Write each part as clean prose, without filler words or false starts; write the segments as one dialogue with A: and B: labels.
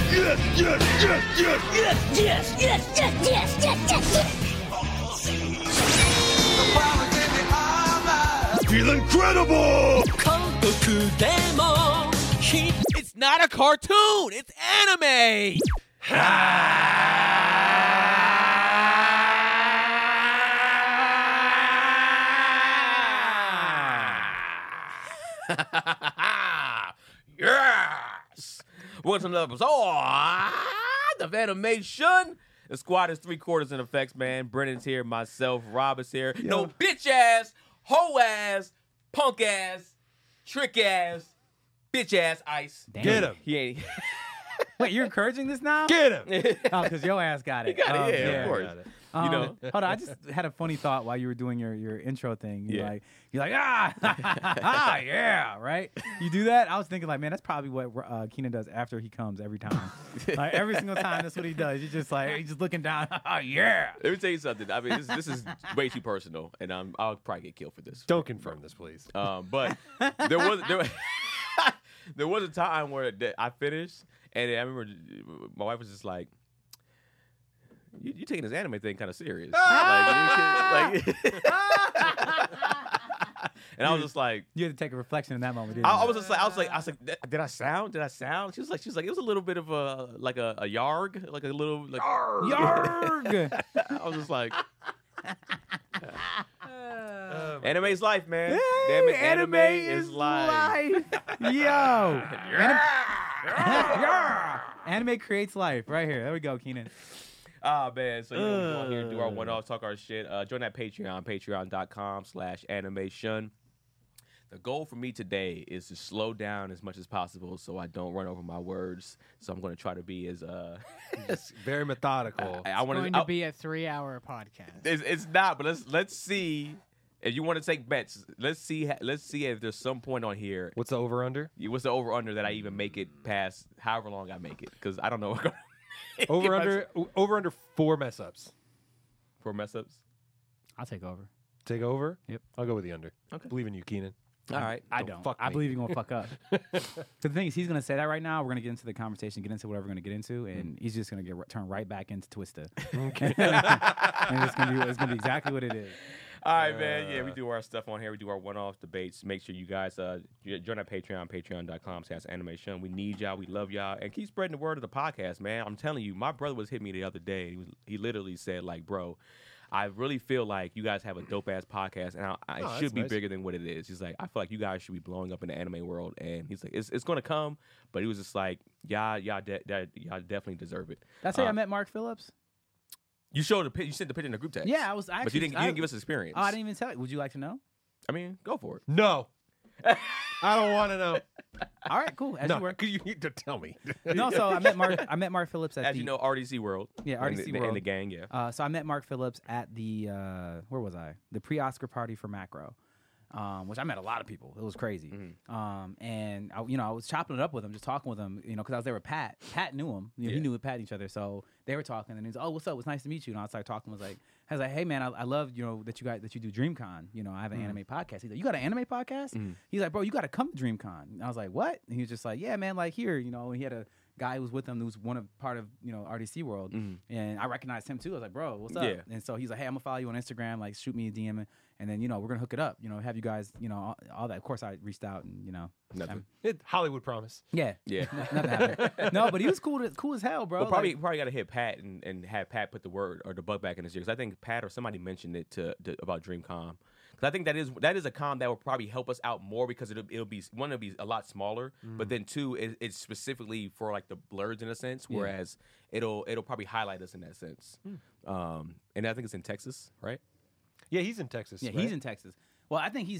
A: Yes, yes, yes, yes.
B: Yes, yes, yes, yes, yes, yes, yes, yes.
A: Feel incredible.
C: It's not a cartoon. It's anime. Yes. Welcome to another episode of Animation. The squad is 3/4 in effects, man. Brennan's here, myself, Rob is here. No bitch ass, hoe ass, punk ass, trick ass, bitch ass Ice.
D: Damn.
E: Get him.
C: He ain't.
D: Wait, you're encouraging this now?
E: Get him.
D: Oh, because your ass got it.
C: He got it,
D: Oh,
C: yeah, of course.
E: Got it.
C: You know.
D: Hold on, I just had a funny thought while you were doing your intro thing.
C: Yeah.
D: You're like, ah, yeah, right? You do that? I was thinking, like, man, that's probably what Keenan does after he comes every time. Like, every single time, that's what he does. He's just like, he's just looking down, yeah.
C: Let me tell you something. I mean, this is way too personal, and I'll probably get killed for this.
E: Don't confirm this, please.
C: But there was there was a time where I finished, and I remember my wife was just like, "You taking this anime thing kind of serious?" Like, and I was just like,
D: You had to take a reflection in that moment, didn't you?
C: I was like, did I sound? She was like, it was a little bit of a yarg, like a little like
D: Yarg!
C: I was just like,
E: Oh,
C: anime's life, man.
D: Hey,
C: Damn it, anime is life.
D: Yo. Anime creates life. Right here. There we go, Keenan.
C: Ah, man. So, we go on here and do our one-off, talk our shit. Join that Patreon, patreon.com/animation. The goal for me today is to slow down as much as possible so I don't run over my words. So I'm going to try to be as
E: It's very methodical.
C: I want
F: Going to be a 3-hour podcast.
C: It's not, but let's see. If you want to take bets, let's see if there's some point on here.
E: What's the over-under?
C: What's the over/under that I even make it past however long I make it? Because I don't know.
E: Over-under 4 mess-ups.
C: 4 mess-ups.
D: I'll take over.
E: Take over?
D: Yep.
E: I'll go with the under.
C: Okay.
E: Believe in you, Keenan.
C: All right.
D: I
E: Don't
D: don't.
E: fuck
D: I
E: me.
D: believe you're going to fuck up. The thing is, he's going to say that right now. We're going to get into the conversation, get into whatever we're going to get into, and he's just going to turn right back into Twister.
E: Okay.
D: And it's going to be exactly what it is.
C: All right, man. Yeah, we do our stuff on here. We do our one-off debates. Make sure you guys join our Patreon, patreon.com/animation. We need y'all. We love y'all. And keep spreading the word of the podcast, man. I'm telling you, my brother was hitting me the other day. He literally said, like, bro, I really feel like you guys have a dope-ass podcast, and it
E: that's
C: should be
E: nice.
C: bigger than what it is. He's like, I feel like you guys should be blowing up in the anime world. And he's like, it's going to come. But he was just like, y'all definitely deserve it.
D: That's how I met Mark Phillips.
C: You showed you sent the picture in the group text.
D: Yeah, I was actually.
C: But you didn't give us experience.
D: Oh, I didn't even tell you. Would you like to know?
C: I mean, go for it.
E: No. I don't want to know.
D: All right, cool. As you were.
E: You need to tell me.
D: No, so I met Mark Phillips at
C: As
D: the.
C: you know, RDC World.
D: Yeah,
C: and
D: RDC
C: the,
D: World.
C: And the gang, yeah.
D: So I met Mark Phillips at the where was I? The pre-Oscar party for Macro, which I met a lot of people. It was crazy. And I was chopping it up with him, just talking with him, because I was there with Pat. Pat knew him. He knew Pat each other, so they were talking. And he's, oh, what's up? It's nice to meet you. And I started talking. I was like, hey man, I love that you do DreamCon. I have an anime podcast. He's like, you got an anime podcast? He's like, bro, you got to come to DreamCon. And I was like, what? And he was just like, yeah, man, like here, and he had a guy who was with him who was part of RDC World, and I recognized him too. I was like, bro, what's up?
C: Yeah.
D: And so he's like, hey, I'm gonna follow you on Instagram, like shoot me a DM, and then we're gonna hook it up, have you guys, all that. Of course, I reached out and
C: Nothing.
E: Hollywood promise.
D: yeah,
C: Yeah.
D: nothing happened. No, but he was cool as hell, bro.
C: Well, probably
D: Like,
C: got to hit Pat and have Pat put the word or the bug back in his ear. Because I think Pat or somebody mentioned it about DreamCon. Because I think that is a con that will probably help us out more because it'll be a lot smaller, but then two, it's specifically for like the blurs in a sense, whereas it'll probably highlight us in that sense. And I think it's in Texas, right?
E: Yeah, he's in Texas.
D: yeah,
E: right?
D: he's in Texas. Well, I think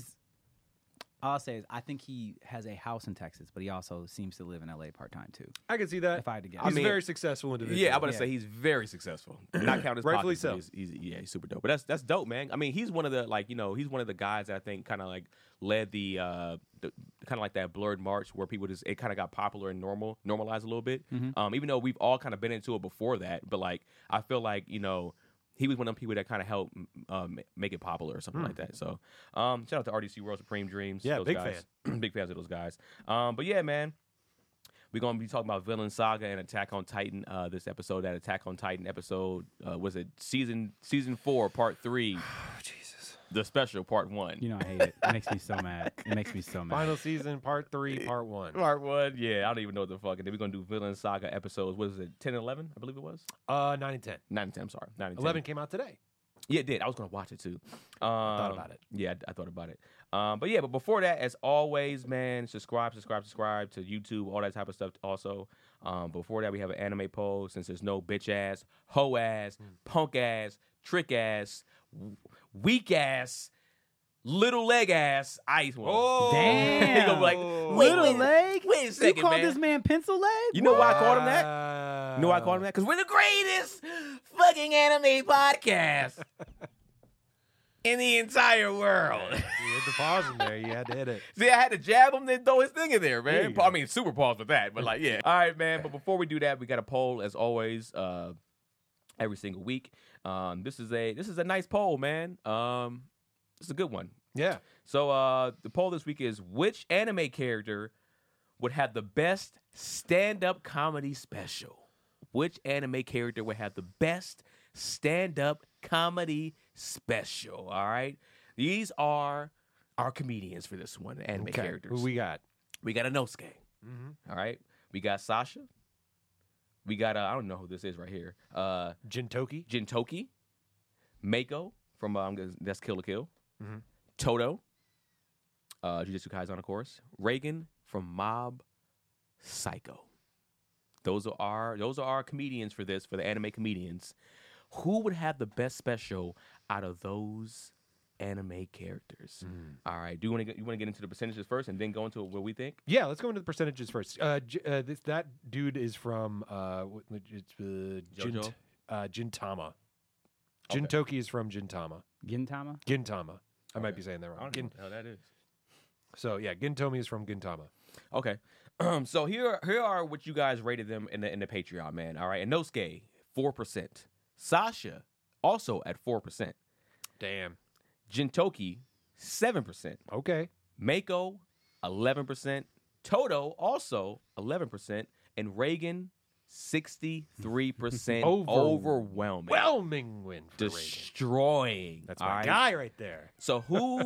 D: all I'll say is I think he has a house in Texas, but he also seems to live in LA part-time too.
E: I can see that.
D: If I had to guess.
E: He's
C: I mean,
E: a very successful individual.
C: Yeah, I'm gonna
D: Yeah.
C: say he's very successful. Not counting his
E: Rightfully
C: pockets,
E: so.
C: He's super dope. But that's dope, man. I mean, he's one of the he's one of the guys that I think kind of like led the kind of like that blurred march where people it kind of got popular and normalized a little bit. Even though we've all kind of been into it before that, but like I feel like he was one of them people that kind of helped make it popular or something like that. So shout out to RDC World Supreme Dreams.
E: Yeah,
C: those
E: big
C: guys. Big fans of those guys. But yeah, man. We're going to be talking about Villain Saga and Attack on Titan this episode. That Attack on Titan episode, was it season 4, part 3?
E: Jesus.
C: The special, part 1.
D: You know I hate it. It makes me so mad. It makes me so mad.
E: Final season, part 3, part 1.
C: Part 1, yeah. I don't even know what the fuck. And then we're going to do Villain Saga episodes. What is it, 10 and 11, I believe it was?
E: 9 and 10.
C: 9 and 10, I'm sorry. 9 and 10.
E: 11 came out today.
C: Yeah, it did. I was going to watch it too.
E: Thought about it.
C: Yeah, I thought about it. But before that, as always, man, subscribe to YouTube, all that type of stuff also. Before that, we have an anime poll since there's no bitch ass, hoe ass, punk ass, trick ass, weak ass, little leg ass, ice one.
E: Oh,
D: Damn.
C: He gonna be like,
D: Little leg?
C: Wait a second,
D: You called
C: man.
D: this man pencil leg?
C: You know why I called him that? You know why I called him that? Because we're the greatest fucking anime podcast in the entire world.
E: You had the pause in there. You had to hit it.
C: See, I had to jab him, then throw his thing in there,
E: There
C: man.
E: you go.
C: I mean, super pause with that, but like, yeah. All right, man. But before we do that, we got a poll as always, every single week. This is a nice poll, man. It's a good one.
E: Yeah.
C: So the poll this week is: which anime character would have the best stand-up comedy special? Which anime character would have the best stand-up comedy special? All right. These are our comedians for this one, anime characters.
E: Who we got?
C: We got Inosuke.
E: Mm-hmm.
C: All right. We got Sasha. We got I don't know who this is right here.
E: Jintoki.
C: Jintoki. Mako from that's Kill la Kill.
E: Mhm.
C: Toto. Jujutsu Kaisen, of course. Reagan from Mob Psycho. Those are our comedians for the anime comedians. Who would have the best special out of those anime characters? All right. Do you want to get into the percentages first and then go into what we think?
E: Yeah, let's go into the percentages first. That dude is from
C: JoJo?
E: Gintama.
C: Okay.
E: Jintoki is from Gintama.
D: Gintama?
E: Gintama. I might
C: Okay.
E: be saying that
C: I
E: wrong.
C: don't know what the hell that is.
E: So yeah, Gintomi is from Gintama.
C: Okay. So here are what you guys rated them in the Patreon, man. All right. Inosuke, 4%. Sasha, also at 4%.
E: Damn.
C: Jintoki, 7%.
E: Okay.
C: Mako, 11%. Toto, also 11%. And Reagan, 63%. Overwhelming.
E: Overwhelming win for Reagan.
C: Destroying.
E: That's
C: all
E: my
C: right?
E: guy right there.
C: So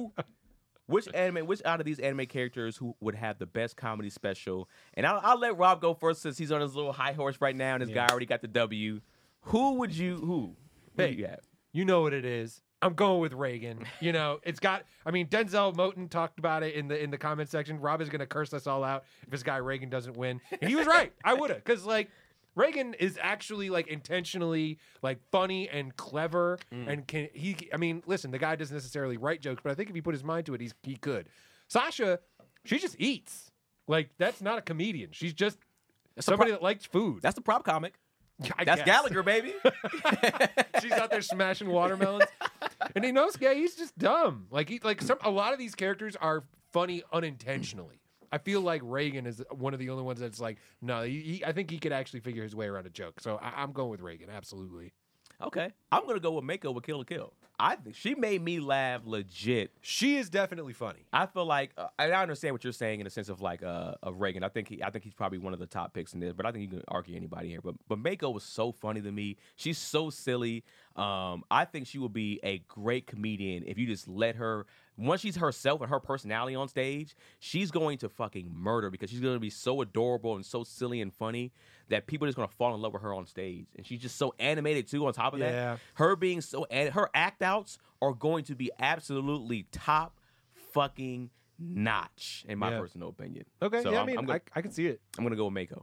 C: which out of these anime characters who would have the best comedy special? And I'll let Rob go first since he's on his little high horse right now and this guy already got the W. Who do you have?
E: You know what it is. I'm going with Reagan. You know, Denzel Moten talked about it in the comment section. Rob is going to curse us all out if this guy Reagan doesn't win. And he was right. I would have. Because, Reagan is actually, intentionally, funny and clever. And listen, the guy doesn't necessarily write jokes, but I think if he put his mind to it, he could. Sasha, she just eats. That's not a comedian. She's just somebody that likes food.
C: That's the prop comic.
E: I
C: That's
E: guess.
C: Gallagher, baby.
E: She's out there smashing watermelons. And Inosuke, he's just dumb. A lot of these characters are funny unintentionally. I feel like Reagan is one of the only ones that's no, I think he could actually figure his way around a joke. So I'm going with Reagan, absolutely.
C: Okay. I'm going to go with Mako with Kill la Kill. I think she made me laugh legit.
E: She is definitely funny.
C: I feel like and I understand what you're saying in the sense of of Reagan. I think he's probably one of the top picks in this, but I think you can argue anybody here. But Mako was so funny to me. She's so silly. I think she would be a great comedian if you just let her. Once she's herself and her personality on stage, she's going to fucking murder because she's going to be so adorable and so silly and funny that people are just going to fall in love with her on stage. And she's just so animated too on top of
E: Yeah.
C: that. Her being her act outs are going to be absolutely top fucking notch in my
E: Yeah.
C: personal opinion.
E: Okay,
C: So
E: yeah,
C: I'm
E: I can see it.
C: going to go with Mako.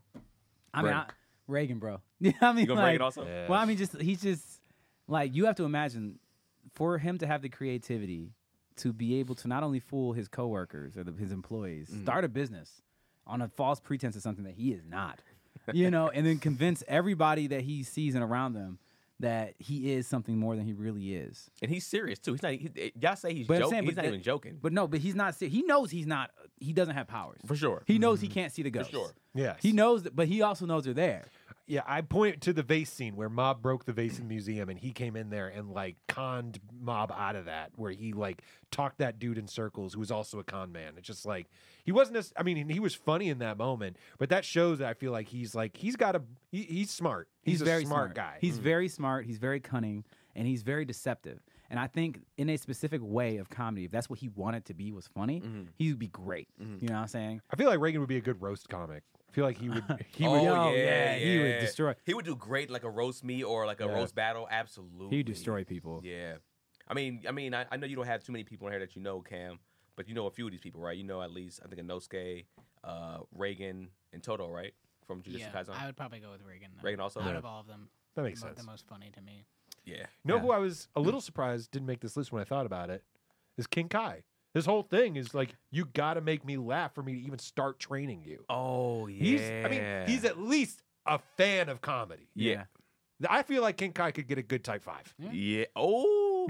D: Reagan, bro. Yeah, I mean,
C: You going Reagan also?
E: Yeah.
D: well, I mean, he's just you have to imagine for him to have the creativity to be able to not only fool his coworkers or his employees, start a business on a false pretense of something that he is not, and then convince everybody that he sees and around them that he is something more than he really is.
C: And he's serious too. He's not. Y'all say he's
D: But I'm
C: joking.
D: saying,
C: He's
D: but
C: not even joking.
D: But he's not. He knows he's not. He doesn't have powers.
C: For sure.
D: He knows he can't see the ghosts.
C: sure.
E: Yes.
D: He knows, but he also knows they're there.
E: Yeah, I point to the vase scene where Mob broke the vase in the museum, and he came in there and like conned Mob out of that, where he like talked that dude in circles who was also a con man. It's just like he wasn't. I mean, he was funny in that moment, but that shows that I feel like he's smart. He's a
D: very
E: smart guy.
D: He's very smart. He's very cunning, and he's very deceptive. And I think in a specific way of comedy, if that's what he wanted to be, was funny, he would be great. You know what I'm saying?
E: I feel like Reagan would be a good roast comic. I feel like he would. He would.
C: Oh,
D: he would destroy.
C: He would do great like a roast me or like a roast battle. Absolutely,
D: He would destroy people.
C: Yeah, I mean, I know you don't have too many people in here that you know, Cam, but you know a few of these people, right? You know at least I think Inosuke, Reagan, and Toto, right? From Jujutsu
F: Yeah,
C: Kaisen.
F: I would probably go with Reagan. Though.
C: Reagan also?
F: Out
C: Yeah.
F: of all of them,
E: That makes
F: the
E: sense.
F: most funny to me.
C: Yeah,
E: You know
D: Yeah.
E: who I was a little surprised didn't make this list when I thought about it is King Kai. His whole thing is like, you got to make me laugh for me to even start training you.
C: Oh yeah.
E: He's at least a fan of comedy.
C: yeah.
E: I feel like King Kai could get a good type 5.
C: Yeah. Oh.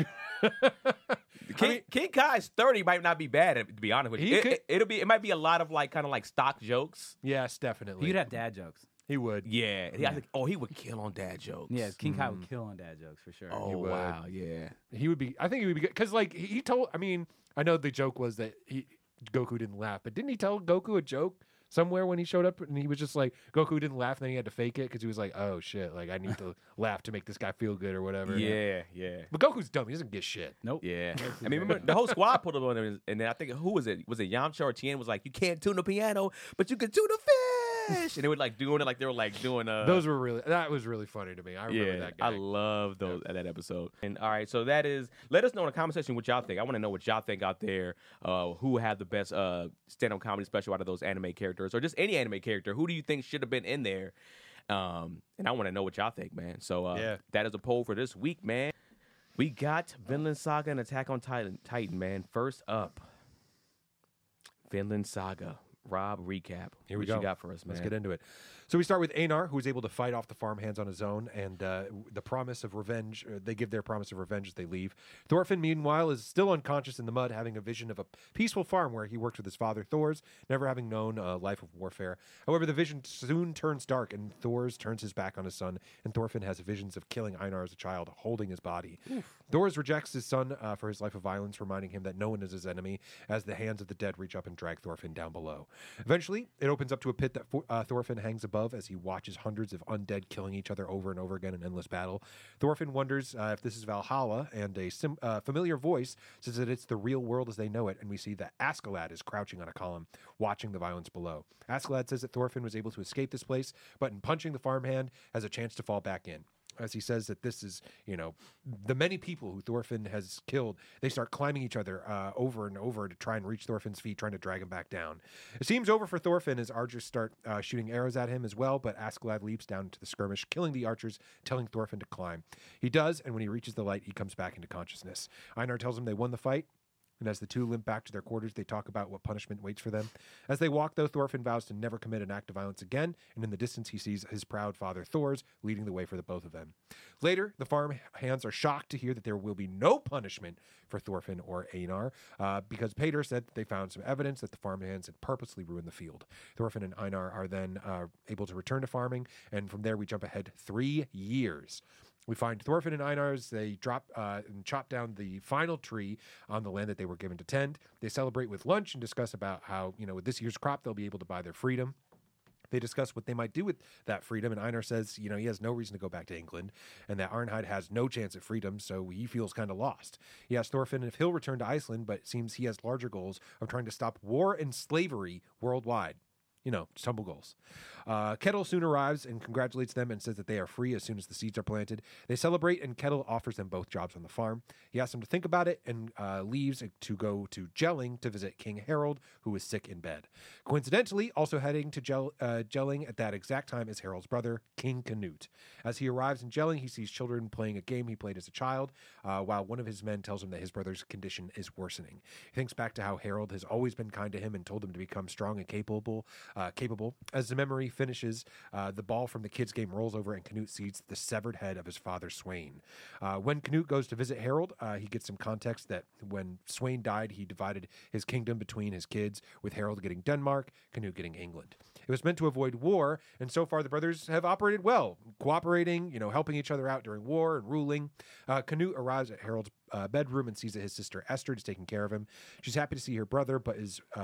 C: King Kai's 30 might not be bad, to be honest with you. It might be a lot of like kind of like stock jokes.
E: Yes, definitely.
D: He'd have dad jokes.
E: He would.
C: Yeah. I think, he would kill on dad jokes.
D: Yeah, King Kai would kill on dad jokes for sure.
C: Oh
E: would.
C: wow. Yeah.
E: He would be. I think he would be good because like he told. I mean, I know the joke was that Goku didn't laugh, but didn't he tell Goku a joke somewhere when he showed up and he was just like Goku didn't laugh and then he had to fake it because he was like, oh shit, like I need to laugh to make this guy feel good or whatever.
C: Yeah.
E: But Goku's dumb. He doesn't get shit.
D: Nope.
C: Yeah. I mean, remember the whole squad pulled up on him, and then I think who was it? Was it Yamcha or Tien? Was like, you can't tune the piano, but you can tune the fish, and they were like doing it like they were like doing
E: Those were really. That was really funny to me. I remember that guy.
C: I love those that episode. And all right, so that is. Let us know in the comment section what y'all think. I want to know what y'all think out there. Who had the best stand-up comedy special out of those anime characters, or just any anime character? Who do you think should have been in there? And I want to know what y'all think, man. So that is a poll for this week, man. We got Vinland Saga and Attack on Titan, man. First up, Vinland Saga. Rob, recap.
E: Here we
C: what
E: go.
C: you got for us, man?
E: Let's get into it. So we start with Einar, who is able to fight off the farmhands on his own, and the promise of revenge. They give their promise of revenge as they leave. Thorfinn, meanwhile, is still unconscious in the mud, having a vision of a peaceful farm where he worked with his father, Thors, never having known a life of warfare. However, the vision soon turns dark, and Thors turns his back on his son, and Thorfinn has visions of killing Einar as a child, holding his body. Thors rejects his son for his life of violence, reminding him that no one is his enemy, as the hands of the dead reach up and drag Thorfinn down below. Eventually, it opens up to a pit that Thorfinn hangs above as he watches hundreds of undead killing each other over and over again in endless battle. Thorfinn wonders if this is Valhalla, and a familiar voice says that it's the real world as they know it, and we see that Askeladd is crouching on a column, watching the violence below. Askeladd says that Thorfinn was able to escape this place, but in punching the farmhand, has a chance to fall back in. As he says that this is, the many people who Thorfinn has killed, they start climbing each other over and over to try and reach Thorfinn's feet, trying to drag him back down. It seems over for Thorfinn as archers start shooting arrows at him as well, but Askeladd leaps down into the skirmish, killing the archers, telling Thorfinn to climb. He does, and when he reaches the light, he comes back into consciousness. Einar tells him they won the fight, and as the two limp back to their quarters, they talk about what punishment waits for them. As they walk, though, Thorfinn vows to never commit an act of violence again, and in the distance he sees his proud father Thors leading the way for the both of them. Later, the farm hands are shocked to hear that there will be no punishment for Thorfinn or Einar, because Pater said that they found some evidence that the farm hands had purposely ruined the field. Thorfinn and Einar are then able to return to farming, and from there we jump ahead 3 years. We find Thorfinn and Einar as they drop and chop down the final tree on the land that they were given to tend. They celebrate with lunch and discuss about how, with this year's crop, they'll be able to buy their freedom. They discuss what they might do with that freedom, and Einar says, he has no reason to go back to England, and that Arnheid has no chance at freedom, so he feels kind of lost. He asks Thorfinn if he'll return to Iceland, but it seems he has larger goals of trying to stop war and slavery worldwide. Just humble goals. Kettle soon arrives and congratulates them and says that they are free as soon as the seeds are planted. They celebrate, and Kettle offers them both jobs on the farm. He asks them to think about it and leaves to go to Jelling to visit King Harold, who is sick in bed. Coincidentally, also heading to Jelling at that exact time is Harold's brother, King Canute. As he arrives in Jelling, he sees children playing a game he played as a child, while one of his men tells him that his brother's condition is worsening. He thinks back to how Harold has always been kind to him and told him to become strong and capable capable. As the memory finishes, the ball from the kids' game rolls over and Canute sees the severed head of his father, Swain. When Canute goes to visit Harold, he gets some context that when Swain died, he divided his kingdom between his kids, with Harold getting Denmark, Canute getting England. It was meant to avoid war, and so far the brothers have operated well, cooperating, helping each other out during war and ruling. Canute arrives at Harold's bedroom and sees that his sister Esther is taking care of him. She's happy to see her brother, but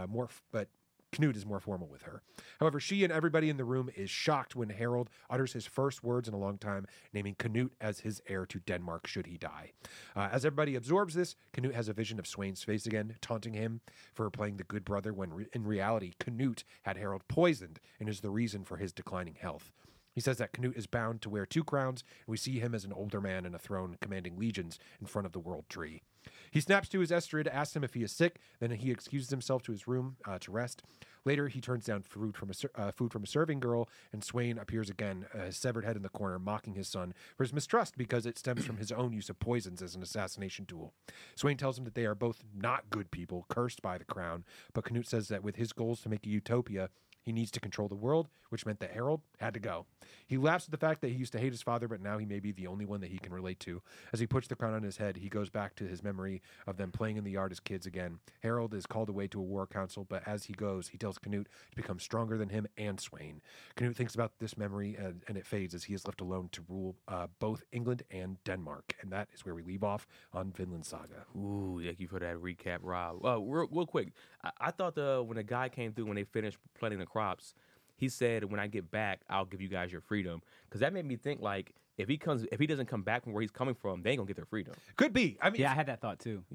E: Canute is more formal with her. However, she and everybody in the room is shocked when Harold utters his first words in a long time, naming Canute as his heir to Denmark should he die. As everybody absorbs this, Canute has a vision of Swain's face again, taunting him for playing the good brother when in reality, Canute had Harold poisoned and is the reason for his declining health. He says that Canute is bound to wear 2 crowns, and we see him as an older man in a throne commanding legions in front of the world tree. He snaps to his Estrid, asks him if he is sick, then he excuses himself to his room to rest. Later, he turns down food from a serving girl, and Swain appears again, his severed head in the corner, mocking his son for his mistrust because it stems from his own use of poisons as an assassination tool. Swain tells him that they are both not good people, cursed by the crown, but Canute says that with his goals to make a utopia, he needs to control the world, which meant that Harold had to go. He laughs at the fact that he used to hate his father, but now he may be the only one that he can relate to. As he puts the crown on his head, he goes back to his memory of them playing in the yard as kids again. Harold is called away to a war council, but as he goes, he tells Canute to become stronger than him and Swain. Canute thinks about this memory, and it fades as he is left alone to rule both England and Denmark. And that is where we leave off on Vinland Saga.
C: Ooh, thank you for that recap, Rob. Real quick, I thought when a guy came through when they finished planting the crops, he said, "When I get back, I'll give you guys your freedom." Because that made me think, like, if he doesn't come back from where he's coming from, they ain't gonna get their freedom.
E: Could be. I mean,
D: Yeah, I had that thought too.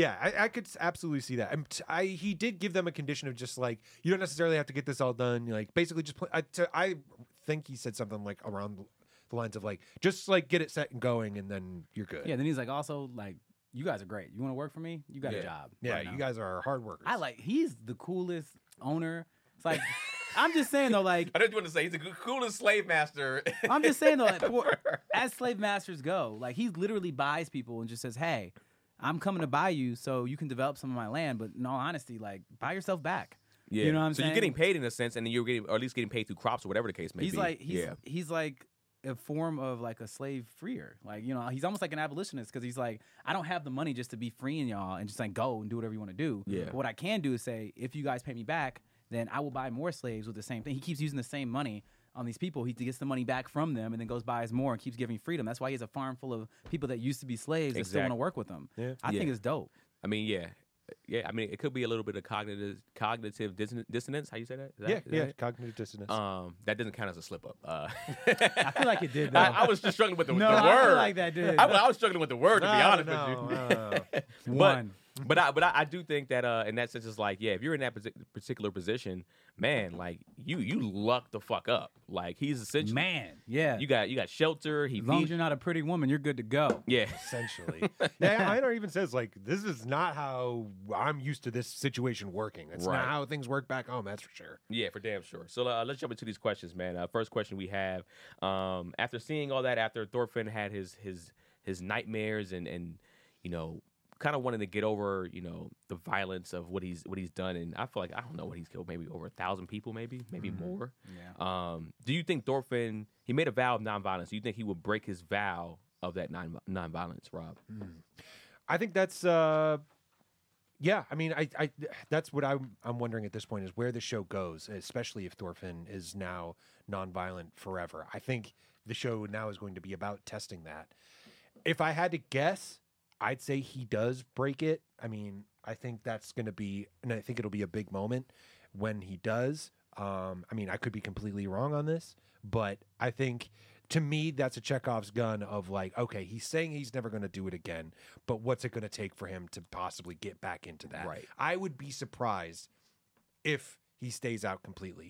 E: I could absolutely see that. He did give them a condition of just like, you don't necessarily have to get this all done. Like, basically just play. I think he said something like around the lines of like, just like get it set and going, and then you're good.
D: Yeah, then he's like, also, like, you guys are great. You want to work for me? You got a job.
E: Yeah,
D: right now.
E: you guys are hard workers.
D: He's the coolest owner. It's like, I'm just saying though, like,
C: I didn't want to say he's the coolest slave master.
D: I'm just saying though, like, as slave masters go, like, he literally buys people and just says, "Hey, I'm coming to buy you so you can develop some of my land, but in all honesty, like, buy yourself back."
C: Yeah.
D: You know what I'm
C: so
D: saying?
C: you're getting paid in a sense, and then you're getting, or at least getting paid through crops or whatever the case may be.
D: He's like a form of like a slave freer. Like, he's almost like an abolitionist because he's like, I don't have the money just to be freeing y'all and just like go and do whatever you want to do.
C: Yeah.
D: But what I can do is say, if you guys pay me back, then I will buy more slaves with the same thing. He keeps using the same money on these people. He gets the money back from them and then goes buys more and keeps giving freedom. That's why he has a farm full of people that used to be slaves that still want to work with him.
E: Yeah.
D: I think it's dope.
C: I mean, yeah. I mean, it could be a little bit of cognitive dissonance. How you say that? Is that it?
E: Cognitive dissonance.
C: That doesn't count as a slip up.
D: I feel like it did, though.
C: I was just struggling with the word.
D: I feel like that did.
C: I was struggling with the word, to be honest with you.
D: One.
C: But I do think that in that sense, it's like, yeah, if you're in that particular position, man, like you luck the fuck up. Like, he's essentially,
D: Man, yeah.
C: you got shelter. He
D: As long as
C: feeds.
D: you're not a pretty woman, you're good to go.
C: Yeah.
E: Essentially. Einar even says, like, this is not how I'm used to this situation working. It's
C: Right.
E: not how things work back home, that's for sure.
C: Yeah, for damn sure. So let's jump into these questions, man. First question we have: after seeing all that, after Thorfinn had his nightmares and kind of wanting to get over the violence of what he's done, and I feel like, I don't know what he's killed, maybe over 1,000 people, maybe more.
D: Yeah.
C: Do you think Thorfinn, he made a vow of nonviolence? Do you think he would break his vow of that nonviolence, Rob?
E: I think that's yeah. I mean, I that's what I'm wondering at this point, is where the show goes, especially if Thorfinn is now nonviolent forever. I think the show now is going to be about testing that. If I had to guess, I'd say he does break it. I mean, I think that's going to be, and I think it'll be a big moment when he does. I mean, I could be completely wrong on this, but I think, to me, that's a Chekhov's gun of like, okay, he's saying he's never going to do it again, but what's it going to take for him to possibly get back into that?
C: Right.
E: I would be surprised if he stays out completely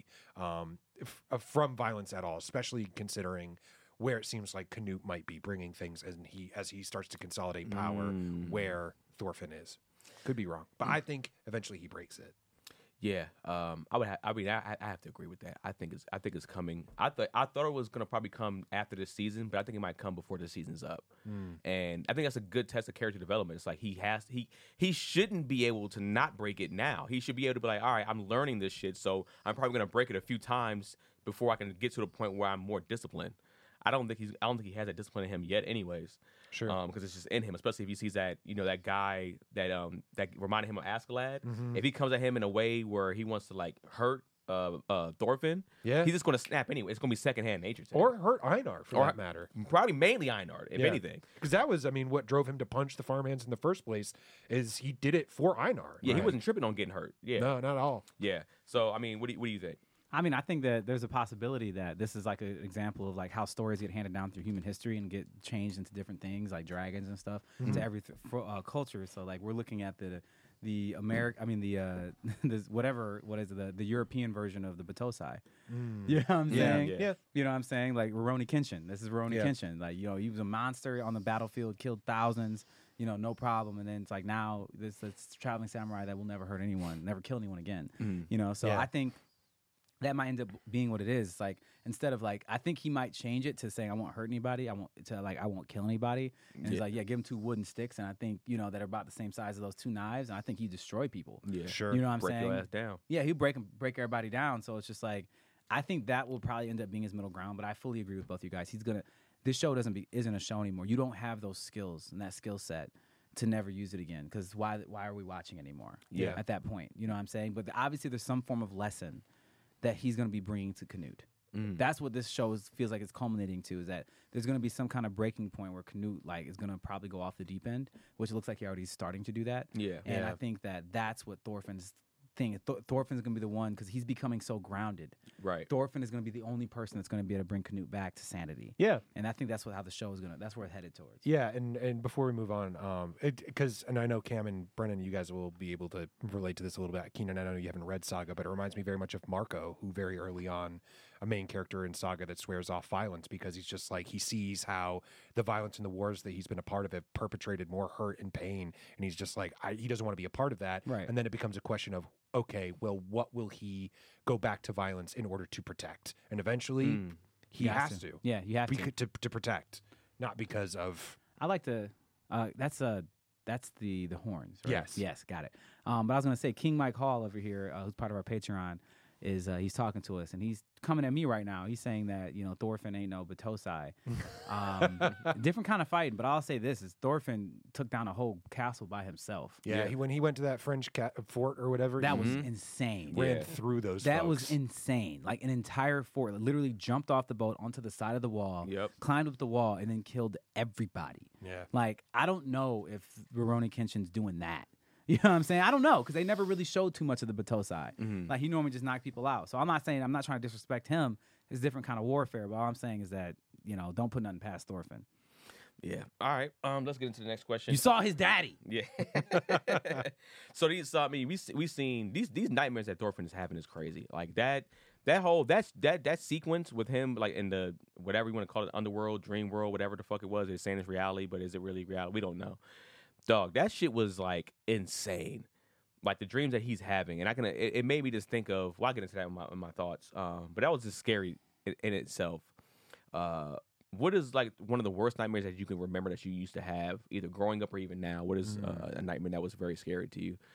E: from violence at all, especially considering where it seems like Canute might be bringing things as he starts to consolidate power where Thorfinn is. Could be wrong, but I think eventually he breaks it.
C: Yeah, I have to agree with that. I think it's coming. I thought it was gonna probably come after this season, but I think it might come before the season's up. And I think that's a good test of character development. It's like he shouldn't be able to not break it now. He should be able to be like, all right, I'm learning this shit, so I'm probably gonna break it a few times before I can get to the point where I'm more disciplined. I don't think he has that discipline in him yet, anyways.
E: Sure.
C: Because it's just in him, especially if he sees that that guy that reminded him of Askeladd. If he comes at him in a way where he wants to like hurt Thorfinn,
E: Yeah.
C: he's just going to snap anyway. It's going to be secondhand nature to him.
E: Or hurt Einar, for that matter.
C: Probably mainly Einar, if
E: Yeah.
C: anything.
E: Because that was, I mean, what drove him to punch the farmhands in the first place is he did it for Einar.
C: Yeah,
E: right?
C: he wasn't tripping on getting hurt. Yeah,
E: No, not at all.
C: yeah. So I mean, what do you think?
D: I mean, I think that there's a possibility that this is like an example of like how stories get handed down through human history and get changed into different things like dragons and stuff to every culture. So like we're looking at the the European version of the Batosai. You know what I'm saying?
C: Yeah.
D: You know what I'm saying? Like Rurouni Kenshin. This is Rurouni
E: Yeah.
D: Kenshin. Like, he was a monster on the battlefield, killed thousands, no problem. And then it's like now this traveling samurai that will never hurt anyone, never kill anyone again. So
E: Yeah.
D: I think that might end up being what it is. It's like instead of like, I think he might change it to saying I won't hurt anybody. I won't kill anybody. And it's like, yeah, give him 2 wooden sticks, and I think that are about the same size as those 2 knives, and I think he destroy people.
C: Yeah,
E: Sure.
D: You know what I'm
C: break
D: saying?
C: your ass down.
D: Yeah, he'll break everybody down. So it's just like, I think that will probably end up being his middle ground. But I fully agree with both you guys. This show isn't a show anymore. You don't have those skills and that skill set to never use it again. Because why are we watching anymore?
C: Yeah.
D: At that point, you know what I'm saying. But obviously, there's some form of lesson that he's going to be bringing to Canute. That's what this show feels like it's culminating to, is that there's going to be some kind of breaking point where Canute is going to probably go off the deep end, which looks like he already is starting to do that.
C: Yeah.
D: And
E: Yeah.
D: I think that's what Thorfinn's thing. Thorfinn's going to be the one because he's becoming so grounded.
C: Right.
D: Thorfinn is going to be the only person that's going to be able to bring Canute back to sanity.
E: Yeah.
D: And I think that's how the show is going to, that's where it's headed towards.
E: Yeah, and before we move on, because I know Cam and Brennan, you guys will be able to relate to this a little bit. Keenan, I know you haven't read Saga, but it reminds me very much of Marco, who very early on, a main character in Saga that swears off violence because he's just like, he sees how the violence in the wars that he's been a part of have perpetrated more hurt and pain, and he's just like, he doesn't want to be a part of that.
D: Right.
E: And then it becomes a question of, okay, well, what will he go back to violence in order to protect? And eventually, he has to.
D: Yeah, you have to.
E: To protect, not because of.
D: I like to. That's the horns. Right?
E: Yes.
D: Yes, got it. But I was gonna say King Mike Hall over here, who's part of our Patreon, is he's talking to us and he's coming at me right now. He's saying that Thorfinn ain't no Batosai. Different kind of fighting, but I'll say this: is Thorfinn took down a whole castle by himself.
E: Yeah, when he went to that French fort or whatever,
D: That
E: he
D: was insane.
E: ran through those.
D: That
E: folks.
D: was insane. Like an entire fort, literally jumped off the boat onto the side of the wall,
C: Yep.
D: climbed up the wall, and then killed everybody.
E: Yeah.
D: Like, I don't know if Rurouni Kenshin's doing that. You know what I'm saying? I don't know, because they never really showed too much of the Batosai. Like, he normally just knocked people out. So I'm not trying to disrespect him. It's a different kind of warfare. But all I'm saying is that, don't put nothing past Thorfinn.
C: Yeah. All right. Let's get into the next question.
D: You saw his daddy.
C: Yeah. So we've seen these nightmares that Thorfinn is having is crazy. Like that sequence with him, like in the whatever you want to call it, underworld, dream world, whatever the fuck it was. It's saying it's reality, but is it really reality? We don't know. Dog, that shit was like insane. Like the dreams that he's having, and it made me just think of. Well, I'll get into that in my thoughts. But that was just scary in itself. What is like one of the worst nightmares that you can remember that you used to have, either growing up or even now? What is a nightmare that was very scary to you?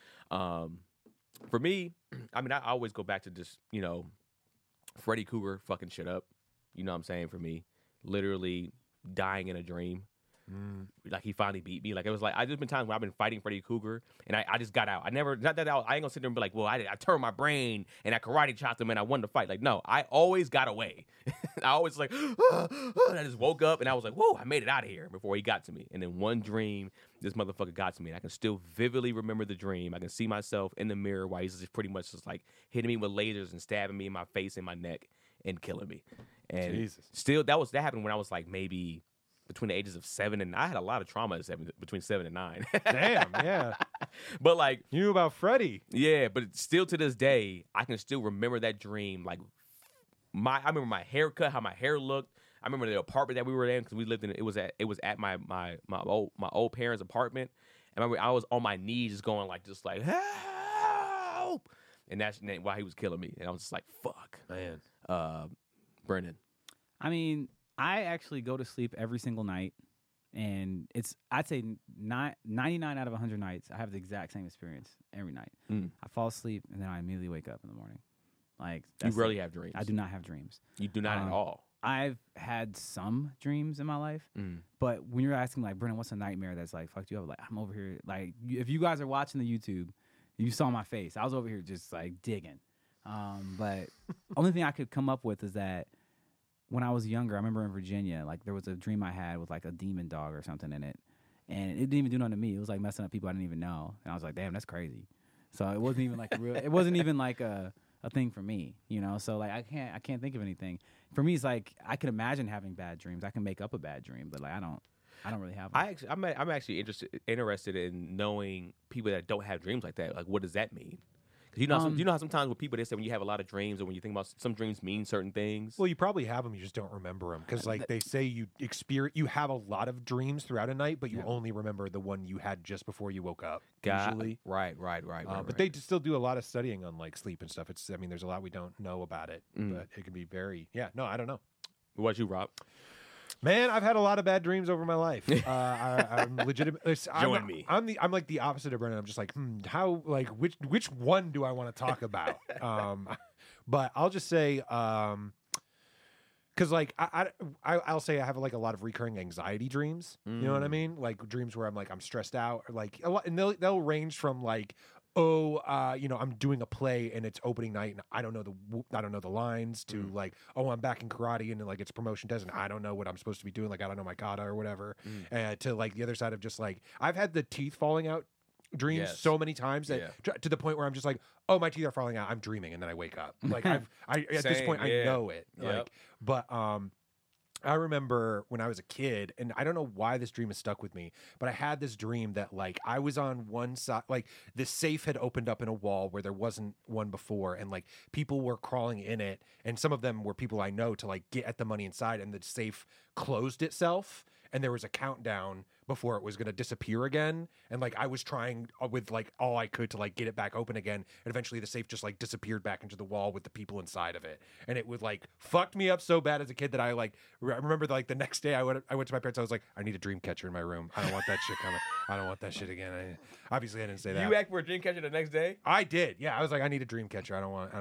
C: For me, I mean, I always go back to just Freddy Krueger fucking shit up. You know what I'm saying? For me, literally dying in a dream. Like he finally beat me. Like it was like there's been times when I've been fighting Freddy Krueger and I just got out. I ain't gonna sit there and be like, well, I turned my brain and I karate chopped him and I won the fight. Like no, I always got away. I always like and I just woke up and I was like, whoa, I made it out of here before he got to me. And then one dream, this motherfucker got to me and I can still vividly remember the dream. I can see myself in the mirror while he's just pretty much just like hitting me with lasers and stabbing me in my face and my neck and killing me. And
E: Jesus.
C: still that happened when I was like maybe between the ages of 7 and I had a lot of trauma between 7 and 9.
E: Damn, yeah.
C: But like,
E: You knew about Freddy.
C: yeah, but still to this day, I can still remember that dream. Like I remember my haircut, how my hair looked. I remember the apartment that we were in because we lived in. It was at my old parents' apartment. And I remember I was on my knees, just going like help. and that's why he was killing me. And I was just like, fuck,
E: Man.
C: Brennan.
D: I mean, I actually go to sleep every single night, and I'd say 99 out of 100 nights I have the exact same experience every night. I fall asleep and then I immediately wake up in the morning. Like
C: You rarely have dreams.
D: I do not have dreams.
C: You do not at all.
D: I've had some dreams in my life, but when you're asking like, Brennan, what's a nightmare that's like fucked you up? Like I'm over here, like if you guys are watching the YouTube, you saw my face. I was over here just like digging. But only thing I could come up with is that when I was younger, I remember in Virginia, like there was a dream I had with like a demon dog or something in it, and it didn't even do nothing to me. It was like messing up people I didn't even know, and I was like, damn, that's crazy. So it wasn't even like a real. It wasn't even like a thing for me, you know. So like I can't think of anything. For me, it's like I can imagine having bad dreams. I can make up a bad dream, but like I don't really have one.
C: I'm actually interested in knowing people that don't have dreams like that. Like, what does that mean? Because you know how sometimes with people they say when you have a lot of dreams or when you think about some dreams mean certain things.
E: Well, you probably have them, you just don't remember them because, like, they say you have a lot of dreams throughout a night, but you only remember the one you had just before you woke up. Usually,
C: right.
E: But they still do a lot of studying on like sleep and stuff. I mean, there's a lot we don't know about it, but it can be very. Yeah, no, I don't know.
C: What you, Rob?
E: Man, I've had a lot of bad dreams over my life. I'm legitimate.
C: Join me.
E: I'm like the opposite of Brennan. I'm just like, how, like, which one do I want to talk about? But I'll just say, because like I'll say I have like a lot of recurring anxiety dreams. You know what I mean? Like dreams where I'm stressed out, or like a lot, and they'll range from like, I'm doing a play and it's opening night and I don't know the lines to like, I'm back in karate and like it's promotion test and I don't know what I'm supposed to be doing. Like I don't know my kata or whatever. To like the other side of just like, I've had the teeth falling out dreams so many times that to the point where I'm just like, oh, my teeth are falling out. I'm dreaming. And then I wake up. Like at this point, I know it. Like, but, I remember when I was a kid, and I don't know why this dream has stuck with me, but I had this dream that like I was on one side, like this safe had opened up in a wall where there wasn't one before, and like people were crawling in it, and some of them were people I know to like get at the money inside, and the safe closed itself, and there was a countdown before it was going to disappear again, and like I was trying with like all I could to like get it back open again, and eventually the safe just like disappeared back into the wall with the people inside of it, and it would like fucked me up so bad as a kid that I like I remember like the next day I went to my parents. I was like, I need a dream catcher in my room. I don't want that shit coming. I don't want that shit again. Obviously I didn't say that.
C: You asked for a dream catcher the next day?
E: I did. Yeah, I was like, I need a dream catcher. I don't want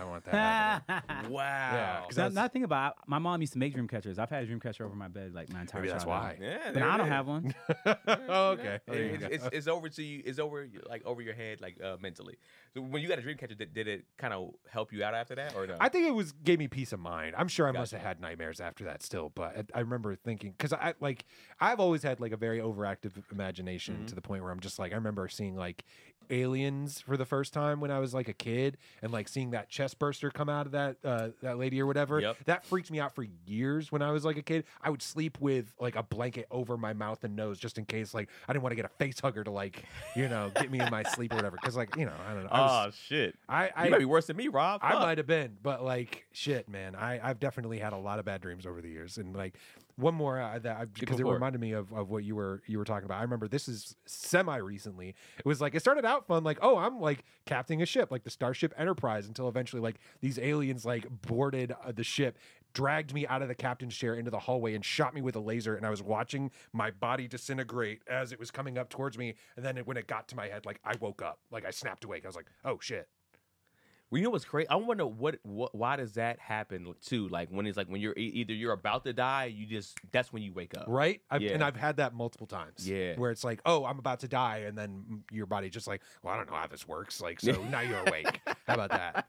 E: that happening.
C: Wow.
E: Yeah,
D: Because now think about it, my mom used to make dream catchers. I've had a dream catcher over my bed like my entire
E: Maybe that's
D: childhood.
E: why.
C: Yeah,
D: But I don't have one.
E: Oh, okay. There you go.
C: It's over to you. It's over like over your head, like mentally. So when you got a dream catcher, did it kind of help you out after that, or no?
E: I think it gave me peace of mind. I'm sure I must have had nightmares after that still, but I remember thinking, because I've always had like a very overactive imagination to the point where I'm just like, I remember seeing like aliens for the first time when I was like a kid, and like seeing that chest burster come out of that lady or whatever.
C: Yep.
E: That freaked me out for years when I was like a kid. I would sleep with like a blanket over my mouth and nose just in case like I didn't want to get a face hugger to like get me in my sleep or whatever, because like I don't know.
C: Oh shit! You might be worse than me, Rob.
E: I might have been, but like shit, man. I've definitely had a lot of bad dreams over the years, and like one more because it reminded me of what you were talking about. I remember this is semi recently. It was like it started out fun, like I'm like captaining a ship, like the Starship Enterprise, until eventually like these aliens like boarded the ship, dragged me out of the captain's chair into the hallway and shot me with a laser, and I was watching my body disintegrate as it was coming up towards me, and then when it got to my head, like I woke up, like I snapped awake. I was like, oh shit.
C: Well, you know what's crazy? I wonder why does that happen too? Like when it's like when either you're about to die, that's when you wake up,
E: right? And I've had that multiple times.
C: Yeah,
E: where it's like, oh, I'm about to die, and then your body just like, well, I don't know how this works. Like, so now you're awake. How about that?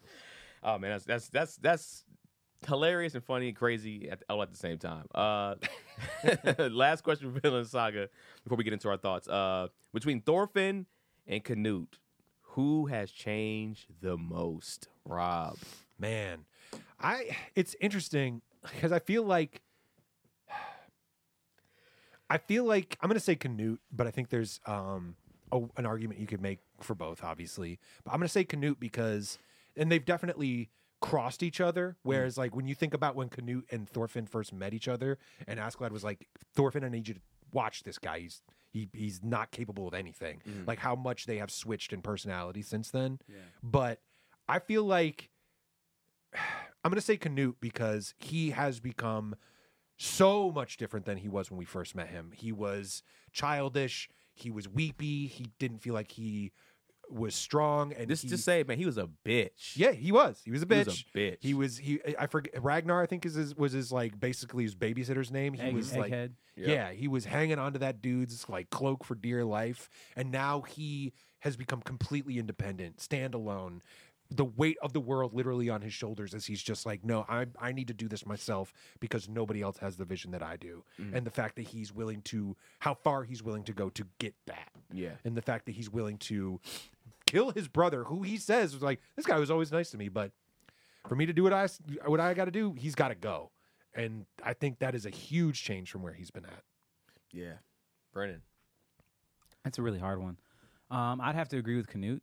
C: Oh man, that's hilarious and funny and crazy all at the same time. Last question for Villain Saga before we get into our thoughts. Between Thorfinn and Canute, who has changed the most? Rob.
E: Man, it's interesting because I feel like I'm going to say Canute, but I think there's an argument you could make for both, obviously. But I'm going to say Canute because, and they've definitely crossed each other. Whereas, like, when you think about when Canute and Thorfinn first met each other, and Askeladd was like, Thorfinn, I need you to watch this guy. He's not capable of anything. Like how much they have switched in personality since then. Yeah. But I feel like I'm going to say Canute because he has become so much different than he was when we first met him. He was childish. He was weepy. He didn't feel like he was strong. And
C: Just say, man, he was a bitch.
E: yeah, he was. He was a bitch.
C: He was a bitch.
E: I forget. Ragnar, I think was his like basically his babysitter's name. He was like,
D: Egghead.
E: yeah, he was hanging onto that dude's like cloak for dear life, and now he has become completely independent, standalone. The weight of the world literally on his shoulders as he's just like, no, I need to do this myself because nobody else has the vision that I do. And the fact that he's willing to, how far he's willing to go to get that.
C: Yeah.
E: And the fact that he's willing to kill his brother, who he says was like, this guy was always nice to me, but for me to do what I got to do, he's got to go. And I think that is a huge change from where he's been at.
C: Yeah. Brennan.
D: That's a really hard one. I'd have to agree with Canute,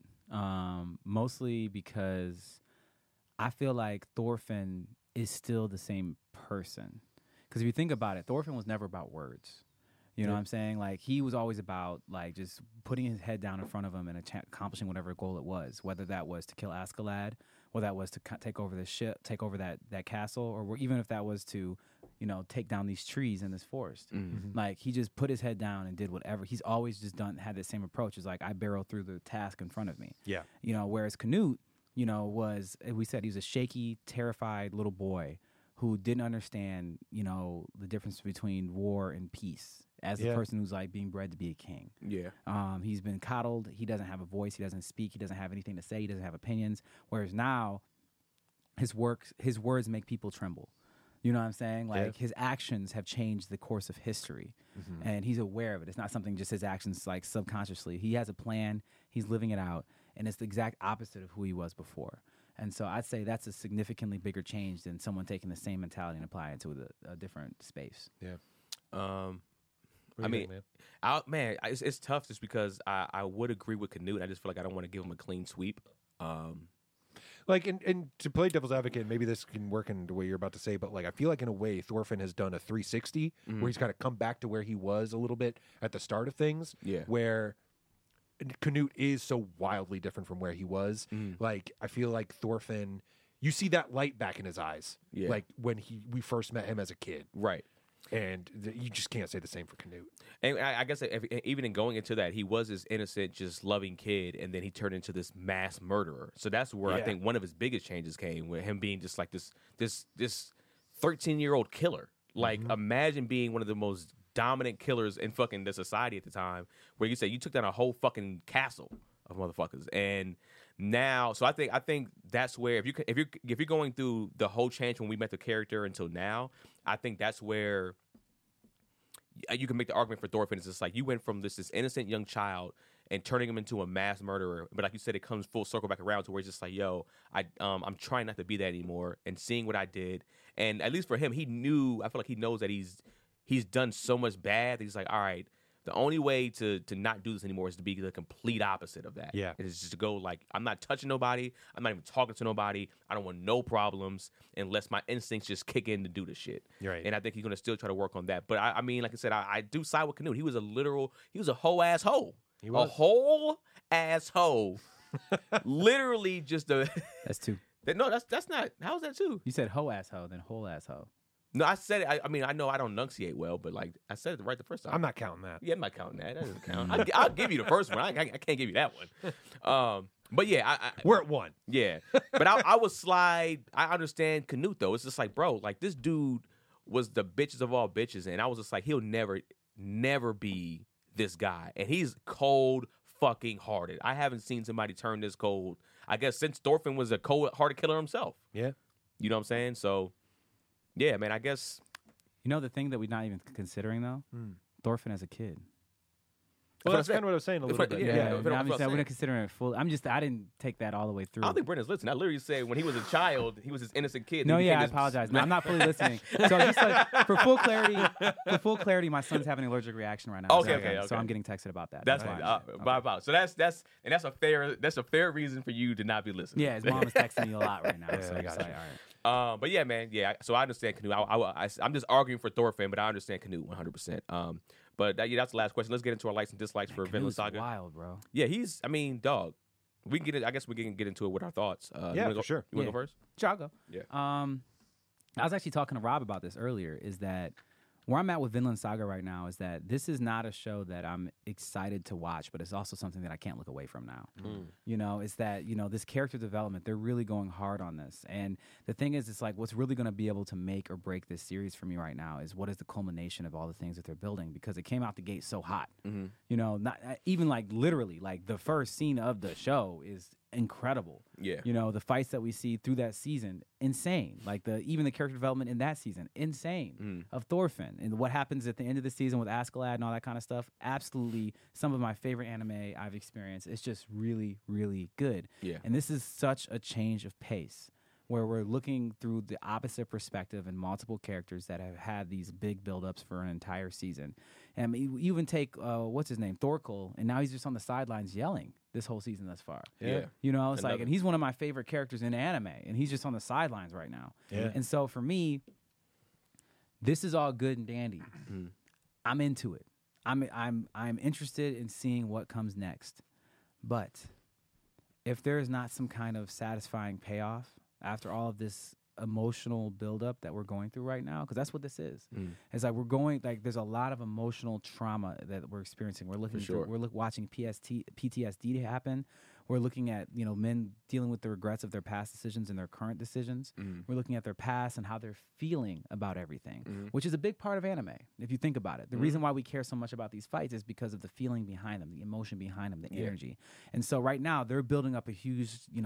D: mostly because I feel like Thorfinn is still the same person. Because if you think about it, Thorfinn was never about words. You know what I'm saying? Like, he was always about, like, just putting his head down in front of him and accomplishing whatever goal it was, whether that was to kill Askeladd, or that was to take over the ship, take over that castle, or even if that was to, you know, take down these trees in this forest. Like, he just put his head down and did whatever. He's always just had the same approach. It's like, I barrel through the task in front of me.
E: Yeah.
D: You know, whereas Canute, you know, we said he was a shaky, terrified little boy who didn't understand, you know, the difference between war and peace as a person who's like being bred to be a king.
C: Yeah.
D: He's been coddled. He doesn't have a voice. He doesn't speak. He doesn't have anything to say. He doesn't have opinions. Whereas now, his words make people tremble. You know what I'm saying? Like, his actions have changed the course of history, and he's aware of it. It's not something just his actions, like, subconsciously. He has a plan. He's living it out, and it's the exact opposite of who he was before. And so I'd say that's a significantly bigger change than someone taking the same mentality and applying it to a different space.
E: Yeah.
C: I mean, it's tough just because I would agree with Canute. I just feel like I don't want to give him a clean sweep.
E: Like, and to play devil's advocate, maybe this can work in the way you're about to say, but like, I feel like in a way, Thorfinn has done a 360 where he's kind of come back to where he was a little bit at the start of things.
C: Yeah.
E: Where Canute is so wildly different from where he was. Like, I feel like Thorfinn, you see that light back in his eyes.
C: Yeah.
E: Like when we first met him as a kid.
C: Right.
E: And you just can't say the same for Canute.
C: And I guess even in going into that, he was this innocent, just loving kid, and then he turned into this mass murderer. So that's where I think one of his biggest changes came, with him being just like this 13-year-old killer. Like, imagine being one of the most dominant killers in fucking the society at the time, where you say you took down a whole fucking castle of motherfuckers. And now, so I think that's where if you're going through the whole change when we met the character until now, I think that's where you can make the argument for Thorfinn. It's just like, you went from this innocent young child and turning him into a mass murderer, but like you said, it comes full circle back around to where it's just like, yo, I'm trying not to be that anymore, and seeing what I did. And at least for him, I feel like he knows that he's done so much bad that he's like, all right, the only way to not do this anymore is to be the complete opposite of that.
E: Yeah.
C: It's just to go like, I'm not touching nobody. I'm not even talking to nobody. I don't want no problems unless my instincts just kick in to do the shit.
E: Right.
C: And I think he's going to still try to work on that. But I mean, like I said, I do side with Canute. He was a whole ass hoe.
E: He was.
C: A whole ass hoe. Literally just
D: That's two.
C: No, that's not. How's that two?
D: You said hoe ass hoe, then whole ass hoe.
C: No, I said it. I mean, I know I don't enunciate well, but like I said it right the first time.
E: I'm not counting that.
C: Yeah, I'm not counting that. That doesn't count. I'll give you the first one. I can't give you that one. But yeah,
E: We're at one.
C: Yeah, but I would slide. I understand Canute though. It's just like, bro, like this dude was the bitches of all bitches, and I was just like, he'll never be this guy, and he's cold fucking hearted. I haven't seen somebody turn this cold, I guess, since Thorfinn was a cold hearted killer himself.
E: Yeah.
C: You know what I'm saying? So, yeah, man, I guess.
D: You know the thing that we're not even considering though? Thorfinn as a kid.
E: Well, that's kind of what I was saying a little bit.
C: Yeah.
D: I'm just, we're not considering it full. I didn't take that all the way through.
C: I don't think Brendan's listening. I literally said when he was a child, he was this innocent kid.
D: No, yeah, I apologize. No, I'm not fully listening. So just like, for full clarity, my son's having an allergic reaction right now.
C: Okay.
D: So I'm getting texted about that.
C: That's
D: why.
C: fine. So that's a fair reason for you to not be listening.
D: Yeah, his mom is texting me a lot right now.
E: Yeah,
D: so
E: I
D: I
E: got
D: got
E: you.
D: all right.
C: But yeah, man, yeah. So I understand Canute. I'm just arguing for Thorfinn, but I understand Canute 100%. But that's the last question. Let's get into our likes and dislikes for Vinland
D: Canute's
C: Saga.
D: wild, bro.
C: Yeah, dog. we can get it. I guess we can get into it with our thoughts. You
E: Yeah,
C: wanna go,
E: for sure.
C: You want to
D: Yeah.
C: go first?
D: Sure, I'll go.
C: Yeah.
D: I was actually talking to Rob about this earlier. Is that where I'm at with Vinland Saga right now? Is that this is not a show that I'm excited to watch, but it's also something that I can't look away from now. You know, it's that this character development. They're really going hard on this, and the thing is, it's like what's really going to be able to make or break this series for me right now is what is the culmination of all the things that they're building, because it came out the gate so hot. You know, not even like literally like the first scene of the show is incredible.
C: Yeah.
D: You know, the fights that we see through that season, insane. Like even the character development in that season, insane. Of Thorfinn and what happens at the end of the season with Askeladd and all that kind of stuff. Absolutely some of my favorite anime I've experienced. It's just really, really good.
C: Yeah.
D: And this is such a change of pace where we're looking through the opposite perspective and multiple characters that have had these big buildups for an entire season. And you even take, what's his name, Thorkel, and now he's just on the sidelines yelling this whole season thus far.
C: Yeah.
D: You know, it's like,
C: Another-
D: and he's one of my favorite characters in anime, and he's just on the sidelines right now.
E: Yeah.
D: And so for me, this is all good and dandy. I'm into it. I'm interested in seeing what comes next. But if there is not some kind of satisfying payoff after all of this emotional buildup that we're going through right now, because that's what this is. It's like there's a lot of emotional trauma that we're experiencing. We're looking
C: sure.
D: we're watching PTSD happen. We're looking at men dealing with the regrets of their past decisions and their current decisions. We're looking at their past and how they're feeling about everything, which is a big part of anime. If you think about it, the reason why we care so much about these fights is because of the feeling behind them, the emotion behind them, the energy. And so right now they're building up a huge,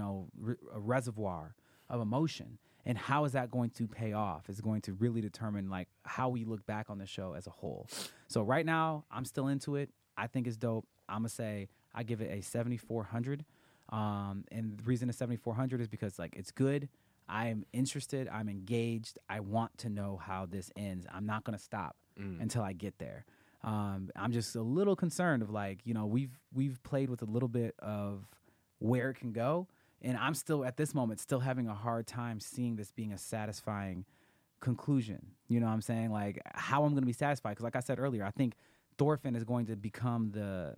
D: a reservoir of emotion. And how is that going to pay off is going to really determine like how we look back on the show as a whole. So right now I'm still into it. I think it's dope. I'm gonna say I give it a 7,400. And the reason it's 7,400 is because like it's good. I am interested. I'm engaged. I want to know how this ends. I'm not gonna stop until I get there. I'm just a little concerned of like we've played with a little bit of where it can go. And I'm still, at this moment, still having a hard time seeing this being a satisfying conclusion. You know what I'm saying? Like, how I'm going to be satisfied. Because like I said earlier, I think Thorfinn is going to become the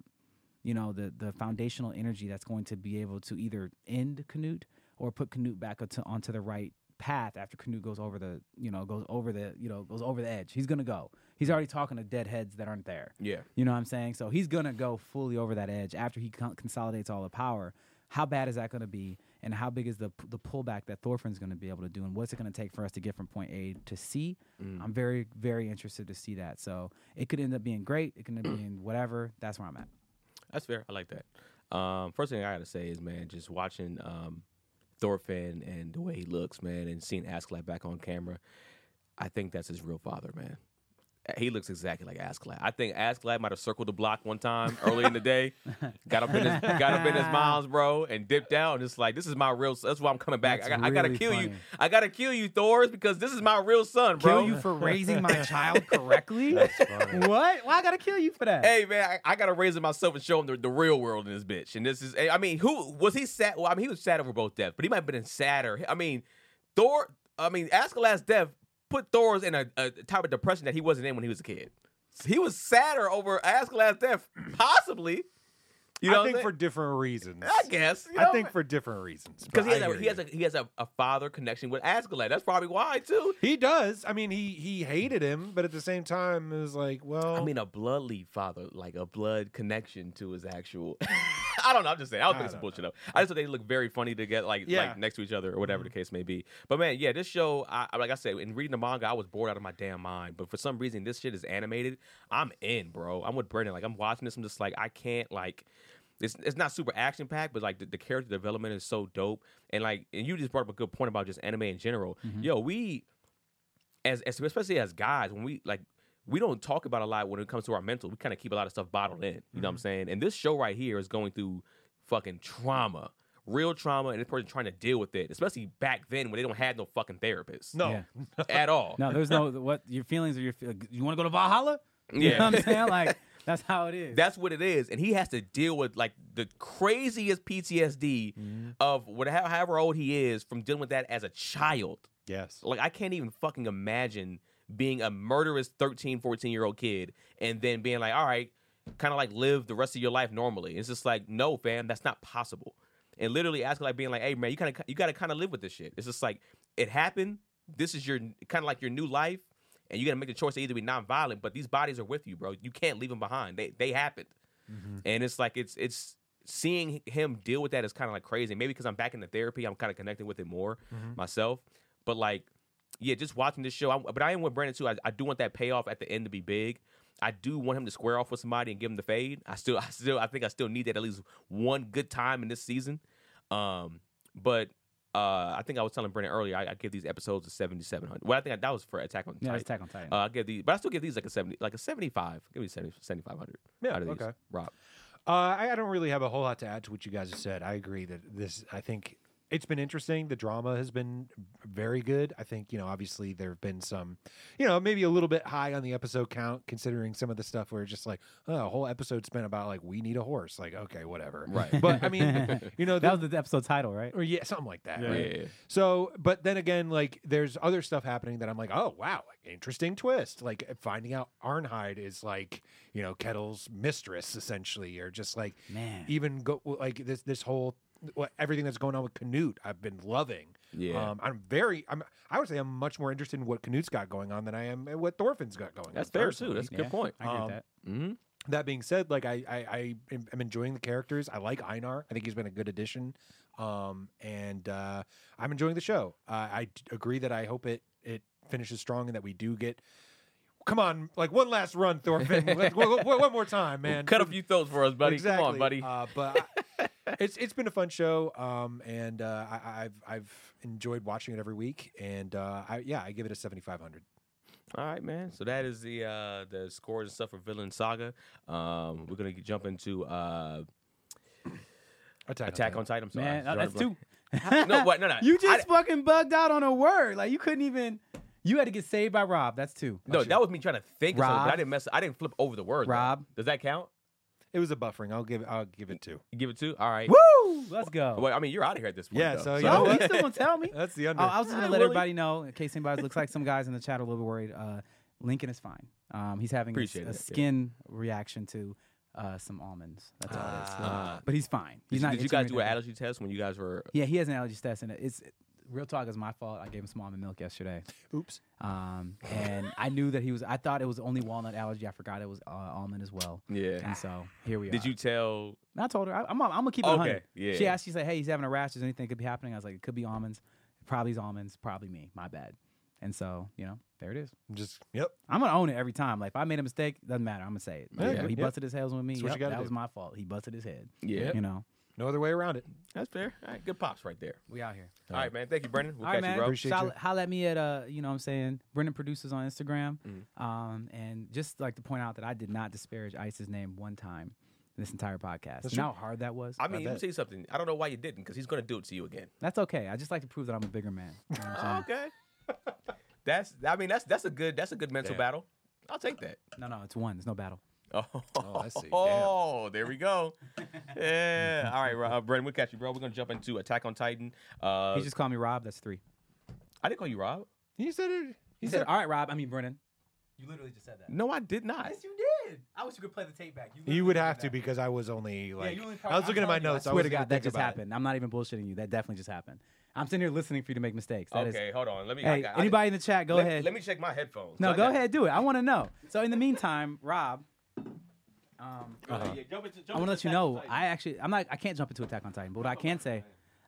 D: foundational energy that's going to be able to either end Canute or put Canute back onto the right path after Canute goes over the edge. He's going to go. He's already talking to dead heads that aren't there.
C: Yeah.
D: You know what I'm saying? So he's going to go fully over that edge after he consolidates all the power. How bad is that going to be, and how big is the pullback that Thorfinn's going to be able to do, and what's it going to take for us to get from point A to C? I'm very, very interested to see that. So it could end up being great. It could end up being whatever. That's where I'm at.
C: That's fair. I like that. First thing I got to say is, man, just watching Thorfinn and the way he looks, man, and seeing Askeladd back on camera, I think that's his real father, man. He looks exactly like Askeladd. I think Askeladd might have circled the block one time early in the day, got up in his mom's, bro, and dipped out. And it's like, this is my real son. That's why I'm coming back.
D: That's
C: I gotta
D: really
C: kill you.
D: funny.
C: I gotta kill you, Thors, because this is my real son, bro.
D: Kill you for raising my child correctly?
E: That's funny.
D: What? Why I gotta kill you for that?
C: Hey man, I gotta raise him myself and show him the real world in this bitch. And this is, I mean, who was he sad? Well, I mean, he was sad over both deaths, but he might have been sadder. I mean, Askeladd's death put Thors in a type of depression that he wasn't in when he was a kid. He was sadder over Askeladd's death, possibly. You know,
E: I think for different reasons.
C: I guess.
E: I think for different reasons.
C: because
E: but I hear
C: he has a father connection with Askeladd. That's probably why too.
E: He does. I mean, he hated him, but at the same time, it was like, well,
C: I mean, a bloodly father, like a blood connection to his actual. I don't know. I'm just saying. I don't think it's some bullshit though. I just thought they look very funny to get like next to each other or whatever the case may be. But man, yeah, this show, like I said, in reading the manga, I was bored out of my damn mind. But for some reason, this shit is animated. I'm in, bro. I'm with Brendan. Like I'm watching this. I'm just like, I can't like. It's not super action packed, but like the character development is so dope. And like, and you just brought up a good point about just anime in general. Yo, we as especially as guys, when we don't talk about a lot when it comes to our mental. We kind of keep a lot of stuff bottled in. You know what I'm saying? And this show right here is going through fucking trauma, real trauma, and this person trying to deal with it, especially back then when they don't have no fucking therapists.
E: no.
D: Yeah.
C: At all.
D: No, there's no what your feelings are. You want to go to Valhalla? You
C: Yeah.
D: know what I'm saying? Like that's how it is.
C: That's what it is, and he has to deal with like the craziest PTSD of however old he is from dealing with that as a child.
E: Yes.
C: Like I can't even fucking imagine being a murderous 13, 14-year-old kid and then being like, all right, kind of like live the rest of your life normally. It's just like, no, fam, that's not possible. and literally asking, like, being like, hey man, you got to kind of live with this shit. It's just like it happened. This is your kind of like your new life, and you got to make the choice to either be nonviolent, but these bodies are with you, bro. You can't leave them behind. They happened, and it's like it's seeing him deal with that is kind of like crazy. Maybe because I'm back into therapy, I'm kind of connecting with it more myself. But like, yeah, just watching this show. But I am with Brandon too. I do want that payoff at the end to be big. I do want him to square off with somebody and give him the fade. I think I still need that at least one good time in this season. But I think I was telling Brandon earlier, I give these episodes a 7,700. Well, I think that was for Attack on Titan.
D: Yeah, it's Attack on Titan.
C: I give these, but I still give these like a 75. Give me 7,500.
E: Yeah,
C: out of these.
E: okay.
C: Rob.
E: I don't really have a whole lot to add to what you guys have said. I agree that I think it's been interesting. The drama has been very good. I think, obviously there have been some, maybe a little bit high on the episode count, considering some of the stuff where it's just like, a whole episode spent about like, we need a horse. Like, okay, whatever.
C: Right.
E: But I mean,
D: that was the episode title, right?
E: or yeah, something like that.
C: Yeah.
E: Right?
C: Yeah.
E: So, but then again, like there's other stuff happening that I'm like, oh, wow, like interesting twist. Like finding out Arnhide is like, Kettle's mistress essentially, or just like,
D: Man.
E: even go like this whole, everything that's going on with Canute, I've been loving.
C: Yeah.
E: I would say I'm much more interested in what Canute's got going on than I am in what Thorfinn's got going
C: That's
E: on.
C: fair
E: personally.
C: too. That's a good point.
D: I agree with that.
C: Mm-hmm.
E: That being said, like I am enjoying the characters. I like Einar. I think he's been a good addition. And I'm enjoying the show. I agree that I hope it finishes strong and that we do get. Come on, like one last run, Thorfinn. One more time, man.
C: Cut a few throats for us, buddy.
E: Exactly.
C: Come on, buddy.
E: But it's been a fun show, and I've enjoyed watching it every week, and I give it a 7,500.
C: All right, man. So that is the scores and stuff for Villain Saga. We're gonna jump into Attack on Titan. I'm sorry.
D: Man, that's two.
C: No, what? No.
D: You just fucking bugged out on a word. Like you couldn't even. You had to get saved by Rob. That's two.
C: No, that was me trying to think of something, but
D: Rob.
C: I didn't flip over the word. though.
D: Rob.
C: Does that count?
E: It was a buffering. I'll give it 2.
C: You give it 2? All right.
D: Woo! Let's go.
C: Well, I mean, you're out of here at this point.
E: Yeah,
C: though.
E: so you
D: Yo,
E: know
D: you
E: what?
D: still gonna tell me?
E: That's the under.
D: I was just gonna
C: Not
D: let
C: really.
D: everybody know, in case anybody looks like some guys in the chat are a little bit worried. Lincoln is fine. He's having
C: Appreciate
D: a
C: that, yeah.
D: skin reaction to some almonds. That's all it is. But he's fine. He's
C: Did
D: not.
C: you guys do an
D: anything.
C: allergy test when you guys were?
D: Yeah, he has an allergy test, and it's real talk is my fault. I gave him some almond milk yesterday.
E: Oops.
D: And I knew that I thought it was only walnut allergy. I forgot it was almond as well.
C: Yeah.
D: And so here we are.
C: Did you tell?
D: I told her I'm gonna keep it
C: Okay,
D: 100.
C: yeah.
D: She asked. She said, "Hey, he's having a rash. Is anything could be happening?" I was like, "It could be almonds. Probably is almonds. Probably me. My bad." And so there it is.
E: Just yep.
D: I'm gonna own it every time. Like if I made a mistake, doesn't matter. I'm gonna say it.
E: Yeah,
D: He
E: yeah.
D: busted his head with me.
E: That's what
D: Yep,
E: you gotta
D: that
E: do.
D: was my fault. He busted his head.
C: Yeah.
D: You know,
E: No other way around it.
C: That's fair. All right. Good pops right there.
D: we out here.
C: All right, man. Thank you, Brendan. We'll
D: All
C: catch
D: right,
C: you,
D: man.
C: bro.
E: Appreciate you.
D: Holla at me at you know what I'm saying, Brendan Producers on Instagram.
C: Mm-hmm.
D: And just like to point out that I did not disparage Ice's name one time in this entire podcast.
E: That's
D: You know how hard that was?
C: I mean, let me
E: bet.
C: tell you something. I don't know why you didn't, because he's gonna do it to you again.
D: That's okay. I just like to prove that I'm a bigger man. You know what I'm saying?
C: Okay. that's a good mental
E: Yeah.
C: battle. I'll take that.
D: No, it's one. There's no battle.
C: Oh,
E: I see.
C: Oh, there we go. Yeah. All right, Brendan, we'll catch you, bro. We're gonna jump into Attack on Titan.
D: He just called me Rob. That's 3.
C: I didn't call you Rob.
E: You said it.
D: He said, "All right, Rob." I mean, Brendan. You literally just said that.
C: No, I did not.
D: you did. I wish you could play the tape back.
E: You would have to because I was only like I was looking at my notes.
D: I
E: I
D: swear
E: was
D: to
E: gonna
D: God, that
E: think
D: just
E: about it.
D: happened. I'm not even bullshitting you. That definitely just happened. I'm sitting here listening for you to make mistakes. That is-
C: Okay, hold on. Let me.
D: Hey, anybody in the chat, go ahead.
C: Let me check my headphones.
D: No,
C: I
D: go
C: got-
D: ahead, do it. I want to know. So in the meantime, Rob,
C: Yeah, jump into
D: I want to let you know. I can't jump into Attack on Titan, but what I can say,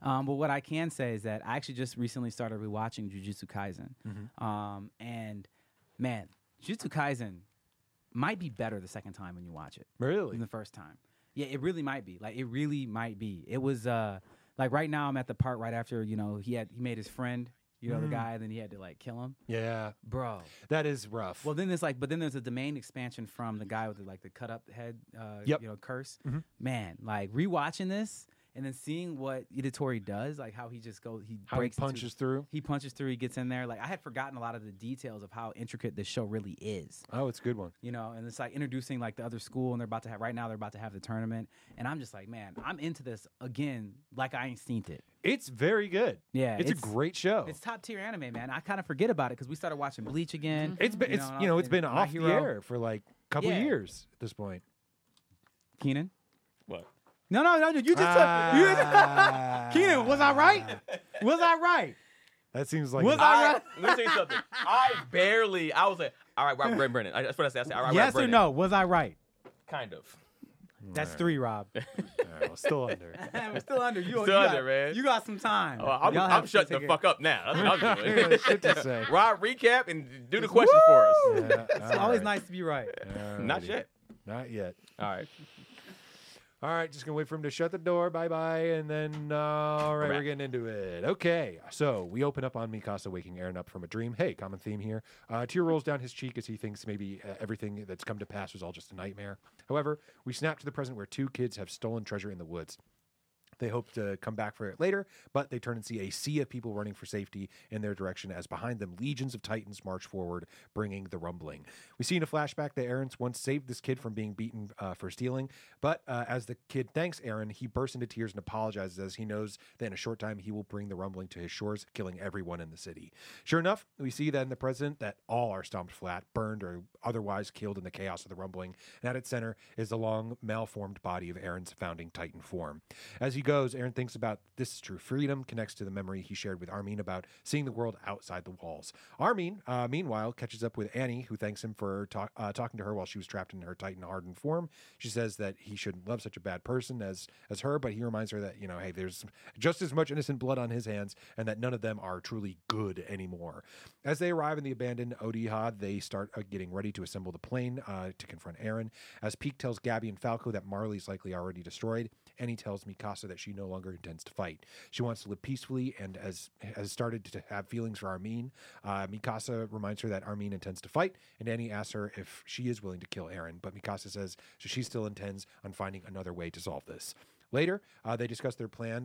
D: is that I actually just recently started rewatching Jujutsu Kaisen, and man, Jujutsu Kaisen might be better the second time when you watch it
E: Really?
D: than the first time. Yeah, it really might be. Like it really might be. It was like right now I'm at the part right after he made his friend, the guy, and then he had to like kill him,
E: Yeah,
D: bro.
E: that is rough.
D: Well, then there's a domain expansion from the guy with the cut up head,
E: Yep.
D: curse. Man, like rewatching this and then seeing what Itadori does, like how he just goes,
E: How
D: breaks
E: he
D: into-
E: punches through.
D: he punches through, he gets in there. Like I had forgotten a lot of the details of how intricate this show really is.
E: Oh, it's a good one.
D: And it's like introducing like the other school, and they're about to have the tournament, and I'm just like, man, I'm into this again, like I ain't seen it.
E: It's very good.
D: Yeah,
E: it's a great show.
D: It's top tier anime, man. I kind of forget about it because we started watching Bleach again.
E: It's been it's been
D: My
E: off the
D: Hero.
E: air for like a couple
D: Yeah.
E: years at this point.
D: Keenan.
C: What?
D: No, you just took. Keenan, was I right? Was I right?
E: That seems like
D: Was I right?
C: Let me tell you something. I was like, all right, Rob, Brennan. That's what I said. I said, all right,
D: Yes
C: Rob,
D: or
C: Brennan.
D: no? Was I right?
C: Kind of.
D: That's 3, Rob.
E: All right, well, still under.
D: We're still under. You,
C: Still
D: you
C: under,
D: got,
C: man.
D: You got some time.
C: Oh, I'm
D: Y'all have to
C: shutting
D: take
C: the
D: it.
C: fuck up now. That's what I'm
E: Yeah,
C: doing.
E: shit to say.
C: Rob, recap and do the questions for us.
E: Yeah,
D: It's always nice to be right.
C: Not
E: Alrighty.
C: yet.
E: Not yet.
C: All right.
E: All right, just gonna wait for him to shut the door. Bye bye, and then all right,
C: Wrap.
E: we're getting into it. Okay, so we open up on Mikasa waking Eren up from a dream. Hey, common theme here. Tear rolls down his cheek as he thinks maybe everything that's come to pass was all just a nightmare. However, we snap to the present where 2 kids have stolen treasure in the woods. They hope to come back for it later, but they turn and see a sea of people running for safety in their direction as behind them legions of Titans march forward, bringing the rumbling. We see in a flashback that Eren once saved this kid from being beaten for stealing, but as the kid thanks Eren, he bursts into tears and apologizes as he knows that in a short time he will bring the rumbling to his shores, killing everyone in the city. Sure enough, we see that in the present that all are stomped flat, burned, or otherwise killed in the chaos of the rumbling, and at its center is the long, malformed body of Eren's founding Titan form. As he goes, Eren thinks about this is true freedom, connects to the memory he shared with Armin about seeing the world outside the walls. Armin, meanwhile, catches up with Annie, who thanks him for talking to her while she was trapped in her Titan-hardened form. She says that he shouldn't love such a bad person as her, but he reminds her that, hey, there's just as much innocent blood on his hands, and that none of them are truly good anymore. As they arrive in the abandoned Odihad, they start getting ready to assemble the plane to confront Eren. As Peak tells Gabby and Falco that Marley's likely already destroyed, Annie tells Mikasa that she no longer intends to fight. She wants to live peacefully and has started to have feelings for Armin. Mikasa reminds her that Armin intends to fight, and Annie asks her if she is willing to kill Eren, but Mikasa says she still intends on finding another way to solve this. Later, they discuss their plan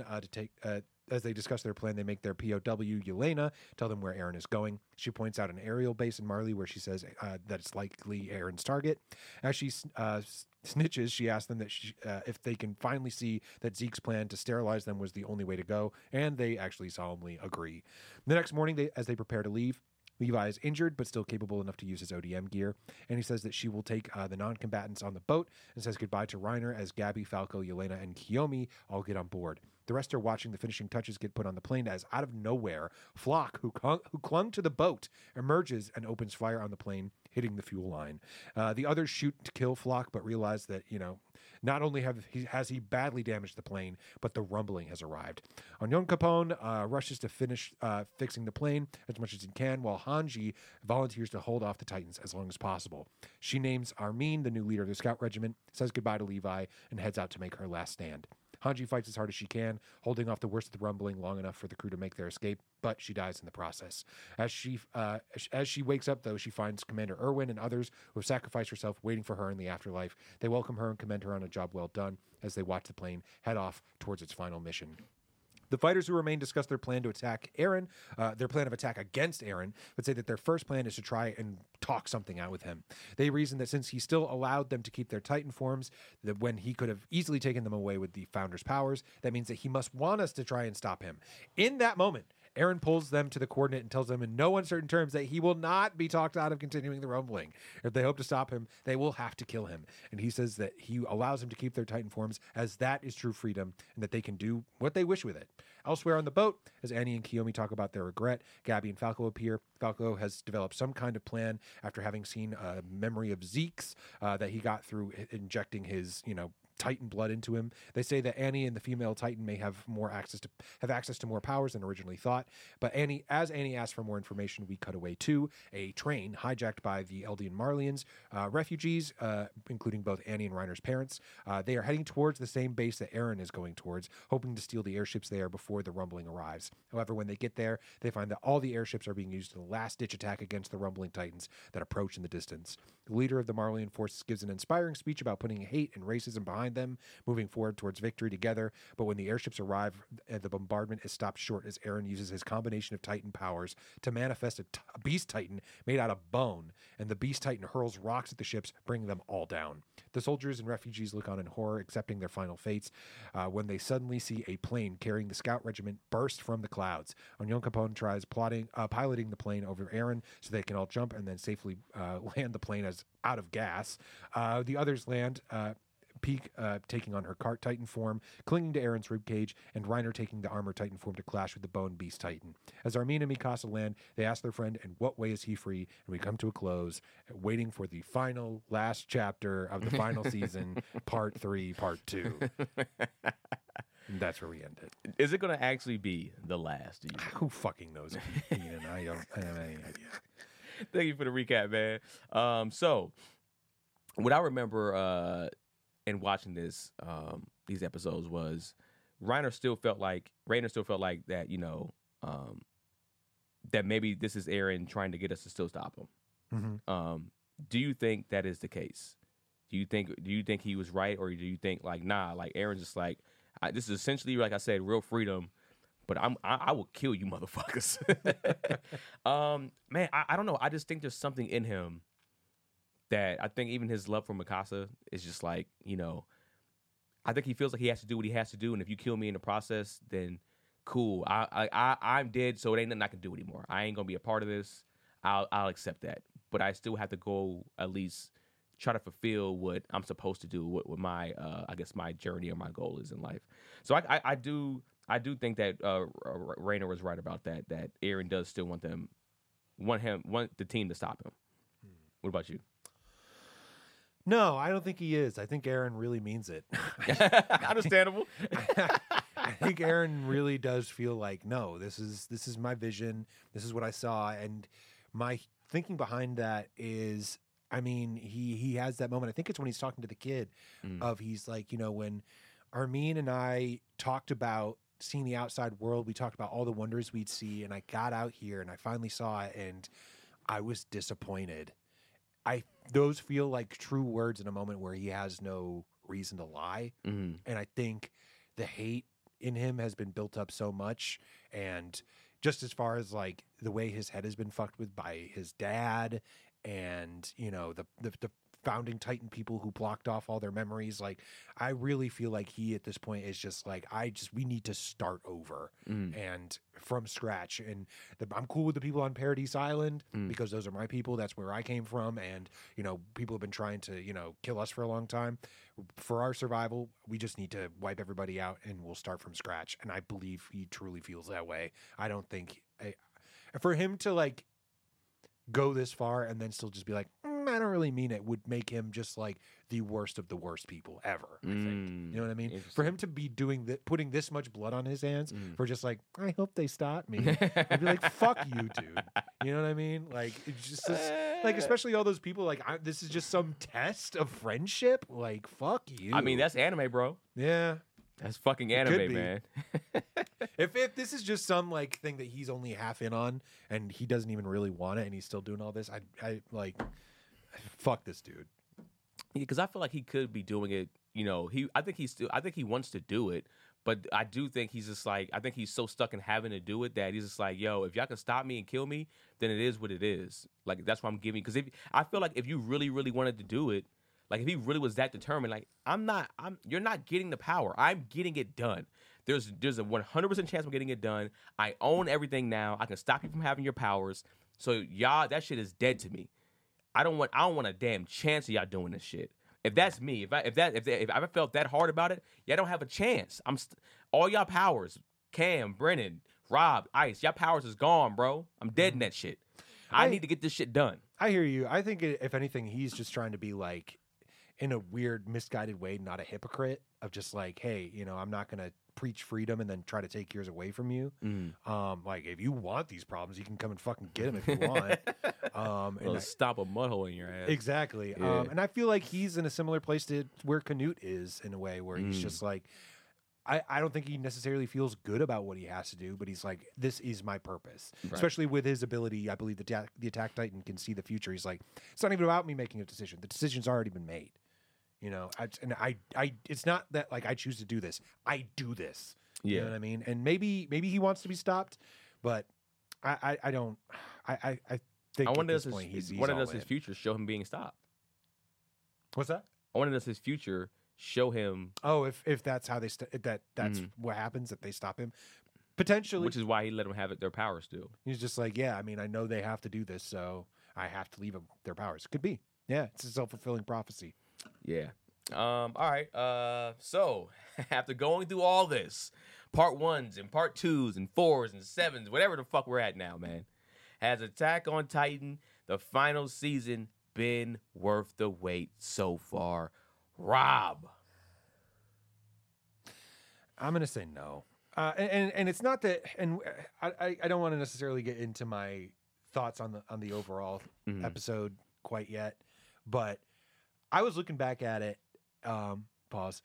E: as they discuss their plan, they make their POW, Yelena, tell them where Eren is going. She points out an aerial base in Marley where she says that it's likely Eren's target. As she snitches, she asks them that if they can finally see that Zeke's plan to sterilize them was the only way to go, and they actually solemnly agree. The next morning, as they prepare to leave, Levi is injured, but still capable enough to use his ODM gear, and he says that she will take the non-combatants on the boat and says goodbye to Reiner as Gabby, Falco, Yelena, and Kiyomi all get on board. The rest are watching the finishing touches get put on the plane as, out of nowhere, Flock, who clung to the boat, emerges and opens fire on the plane, hitting the fuel line. The others shoot to kill Flock, but realize that, not only has he badly damaged the plane, but the rumbling has arrived. Onion Capone rushes to finish fixing the plane as much as he can, while Hanji volunteers to hold off the Titans as long as possible. She names Armin the new leader of the scout regiment, says goodbye to Levi, and heads out to make her last stand. Hanji fights as hard as she can, holding off the worst of the rumbling long enough for the crew to make their escape, but she dies in the process. As she wakes up, though, she finds Commander Erwin and others who have sacrificed herself waiting for her in the afterlife. They welcome her and commend her on a job well done as they watch the plane head off towards its final mission. The fighters who remain discuss their plan to attack Eren, their plan of attack against Eren, but say that their first plan is to try and talk something out with him. They reason that since he still allowed them to keep their Titan forms, that when he could have easily taken them away with the Founder's powers, that means that he must want us to try and stop him. In that moment, Eren pulls them to the coordinate and tells them in no uncertain terms that he will not be talked out of continuing the rumbling. If they hope to stop him, they will have to kill him. And he says that he allows them to keep their Titan forms as that is true freedom and that they can do what they wish with it. Elsewhere on the boat, as Annie and Kiyomi talk about their regret, Gabby and Falco appear. Falco has developed some kind of plan after having seen a memory of Zeke's that he got through injecting his, Titan blood into him. They say that Annie and the female Titan may have access to more powers than originally thought. But as Annie asks for more information, we cut away to a train hijacked by the Eldian Marlians, refugees, including both Annie and Reiner's parents. They are heading towards the same base that Eren is going towards, hoping to steal the airships there before the rumbling arrives. However, when they get there, they find that all the airships are being used in a last-ditch attack against the rumbling Titans that approach in the distance. The leader of the Marlian forces gives an inspiring speech about putting hate and racism behind them, moving forward towards victory together. But when the airships arrive, the bombardment is stopped short as Eren uses his combination of Titan powers to manifest a Beast Titan made out of bone, and the Beast Titan hurls rocks at the ships, bringing them all down. The soldiers and refugees look on in horror, accepting their final fates, when they suddenly see a plane carrying the scout regiment burst from the clouds. Onion Capone tries piloting the plane over Eren so they can all jump and then safely land the plane as out of gas. The others land. Peak taking on her Cart Titan form, clinging to Aaron's ribcage, and Reiner taking the Armor Titan form to clash with the Bone Beast Titan. As Armin and Mikasa land, they ask their friend, in what way is he free? And we come to a close, waiting for the final, last chapter of the final season, Part 3, Part 2. And that's where we end it.
C: Is it going to actually be the last? Do you think?
E: Who fucking knows? Ian? I don't have any idea.
C: Thank you for the recap, man. So, what I remember in watching these episodes was Rainer still felt like that, that maybe this is Eren trying to get us to still stop him.
E: Mm-hmm.
C: Do you think that is the case? Do you think he was right, or do you think like nah, like Eren's just like this is essentially, like I said, real freedom, but I will kill you, motherfuckers. Man, I don't know. I just think there's something in him that I think even his love for Mikasa is just like, I think he feels like he has to do what he has to do, and if you kill me in the process, then cool. I'm dead, so it ain't nothing I can do anymore. I ain't gonna be a part of this. I'll accept that, but I still have to go at least try to fulfill what I'm supposed to do, what my I guess my journey or my goal is in life. So I do think that Rainer was right about that. That Eren does still want the team to stop him. What about you?
E: No, I don't think he is. I think Eren really means it.
C: Understandable.
E: I think Eren really does feel like, no, this is my vision. This is what I saw, and my thinking behind that is, I mean, he has that moment. I think it's when he's talking to the kid of he's like, when Armin and I talked about seeing the outside world, we talked about all the wonders we'd see, and I got out here and I finally saw it, and I was disappointed. Those feel like true words in a moment where he has no reason to lie.
C: Mm-hmm.
E: And I think the hate in him has been built up so much, and just as far as like the way his head has been fucked with by his dad and the founding Titan people who blocked off all their memories, like I really feel like he at this point is just like, we need to start over and from scratch. And I'm cool with the people on Paradise Island because those are my people. That's where I came from. And people have been trying to kill us for a long time. For our survival, we just need to wipe everybody out and we'll start from scratch. And I believe he truly feels that way. I don't think for him to like go this far and then still just be like, I don't really mean it, would make him just like the worst of the worst people ever. I think, you know what I mean? For him to be putting this much blood on his hands for just like, I hope they stop me. I'd be like, fuck you, dude. You know what I mean? Like, it's just like, especially all those people. Like, this is just some test of friendship. Like, fuck you.
C: I mean, that's anime, bro.
E: Yeah.
C: That's fucking anime, man.
E: If this is just some like thing that he's only half in on and he doesn't even really want it and he's still doing all this, I like, fuck this dude.
C: Yeah, because I feel like he could be doing it. I think he wants to do it, but I do think he's just like, I think he's so stuck in having to do it that he's just like, yo, if y'all can stop me and kill me, then it is what it is. Like that's what I'm giving. Because I feel like if you really, really wanted to do it, like if he really was that determined, like you're not getting the power. I'm getting it done. There's a 100% chance I'm getting it done. I own everything now. I can stop you from having your powers. So y'all, that shit is dead to me. I don't want a damn chance of y'all doing this shit. If that's me, if I felt that hard about it, y'all don't have a chance. All y'all powers, Cam, Brennan, Rob, Ice, y'all powers is gone, bro. I'm dead in that shit. I need to get this shit done.
E: I hear you. I think if anything, he's just trying to be like, in a weird, misguided way, not a hypocrite of just like, hey, I'm not going to preach freedom and then try to take yours away from you. Like, if you want these problems, you can come and fucking get them if you want.
C: And stop a mud hole in your ass.
E: Exactly.
C: Yeah.
E: And I feel like he's in a similar place to where Canute is in a way where he's just like, I don't think he necessarily feels good about what he has to do, but he's like, this is my purpose. Right. Especially with his ability, I believe the Attack Titan can see the future. He's like, it's not even about me making a decision. The decision's already been made. It's not that like I choose to do this. I do this. Yeah. You know what I mean? And maybe he wants to be stopped, but I don't. I think at this point he's
C: one of his future show him being stopped.
E: What's that?
C: I wanted his future show him.
E: Oh, if that's how that's what happens, that they stop him, potentially.
C: Which is why he let them have their powers still.
E: He's just like, yeah, I mean, I know they have to do this, so I have to leave them their powers. Could be. Yeah, it's a self-fulfilling prophecy.
C: Yeah. All right. So after going through all this, part 1s and part 2s and 4s and 7s, whatever the fuck we're at now, man, has Attack on Titan, the final season, been worth the wait so far? Rob.
E: I'm gonna say no, and it's not that, and I don't want to necessarily get into my thoughts on the overall episode quite yet, but I was looking back at it. Pause.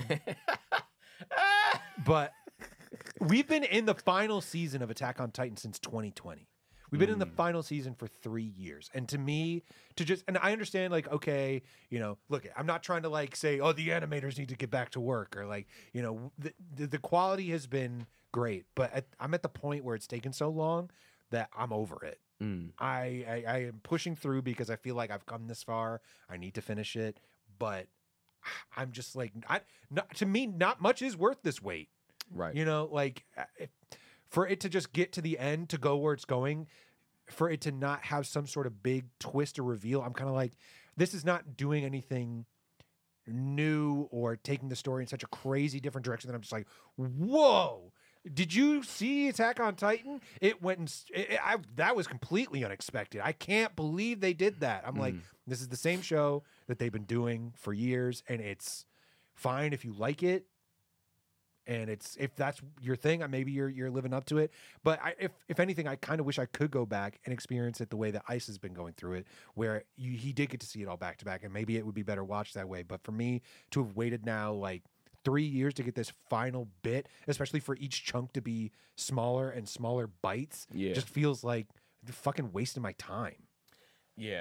E: But we've been in the final season of Attack on Titan since 2020. We've been in the final season for 3 years. And to me, and I understand, like, okay, look, I'm not trying to, like, say, oh, the animators need to get back to work, or, like, the quality has been great. But I'm at the point where it's taken so long that I'm over it. I am pushing through because I feel like I've come this far. I need to finish it. But I'm just like, to me, not much is worth this wait.
C: Right.
E: For it to just get to the end, to go where it's going, for it to not have some sort of big twist or reveal, I'm kind of like, this is not doing anything new or taking the story in such a crazy different direction that I'm just like, whoa. Did you see Attack on Titan? It went that was completely unexpected. I can't believe they did that. I'm like, this is the same show that they've been doing for years, and it's fine if you like it. And if that's your thing, maybe you're living up to it. But if anything, I kind of wish I could go back and experience it the way that Ice has been going through it, where he did get to see it all back to back, and maybe it would be better watched that way. But for me to have waited now like 3 years to get this final bit, especially for each chunk to be smaller and smaller bites, just feels like fucking wasting my time.
C: Yeah.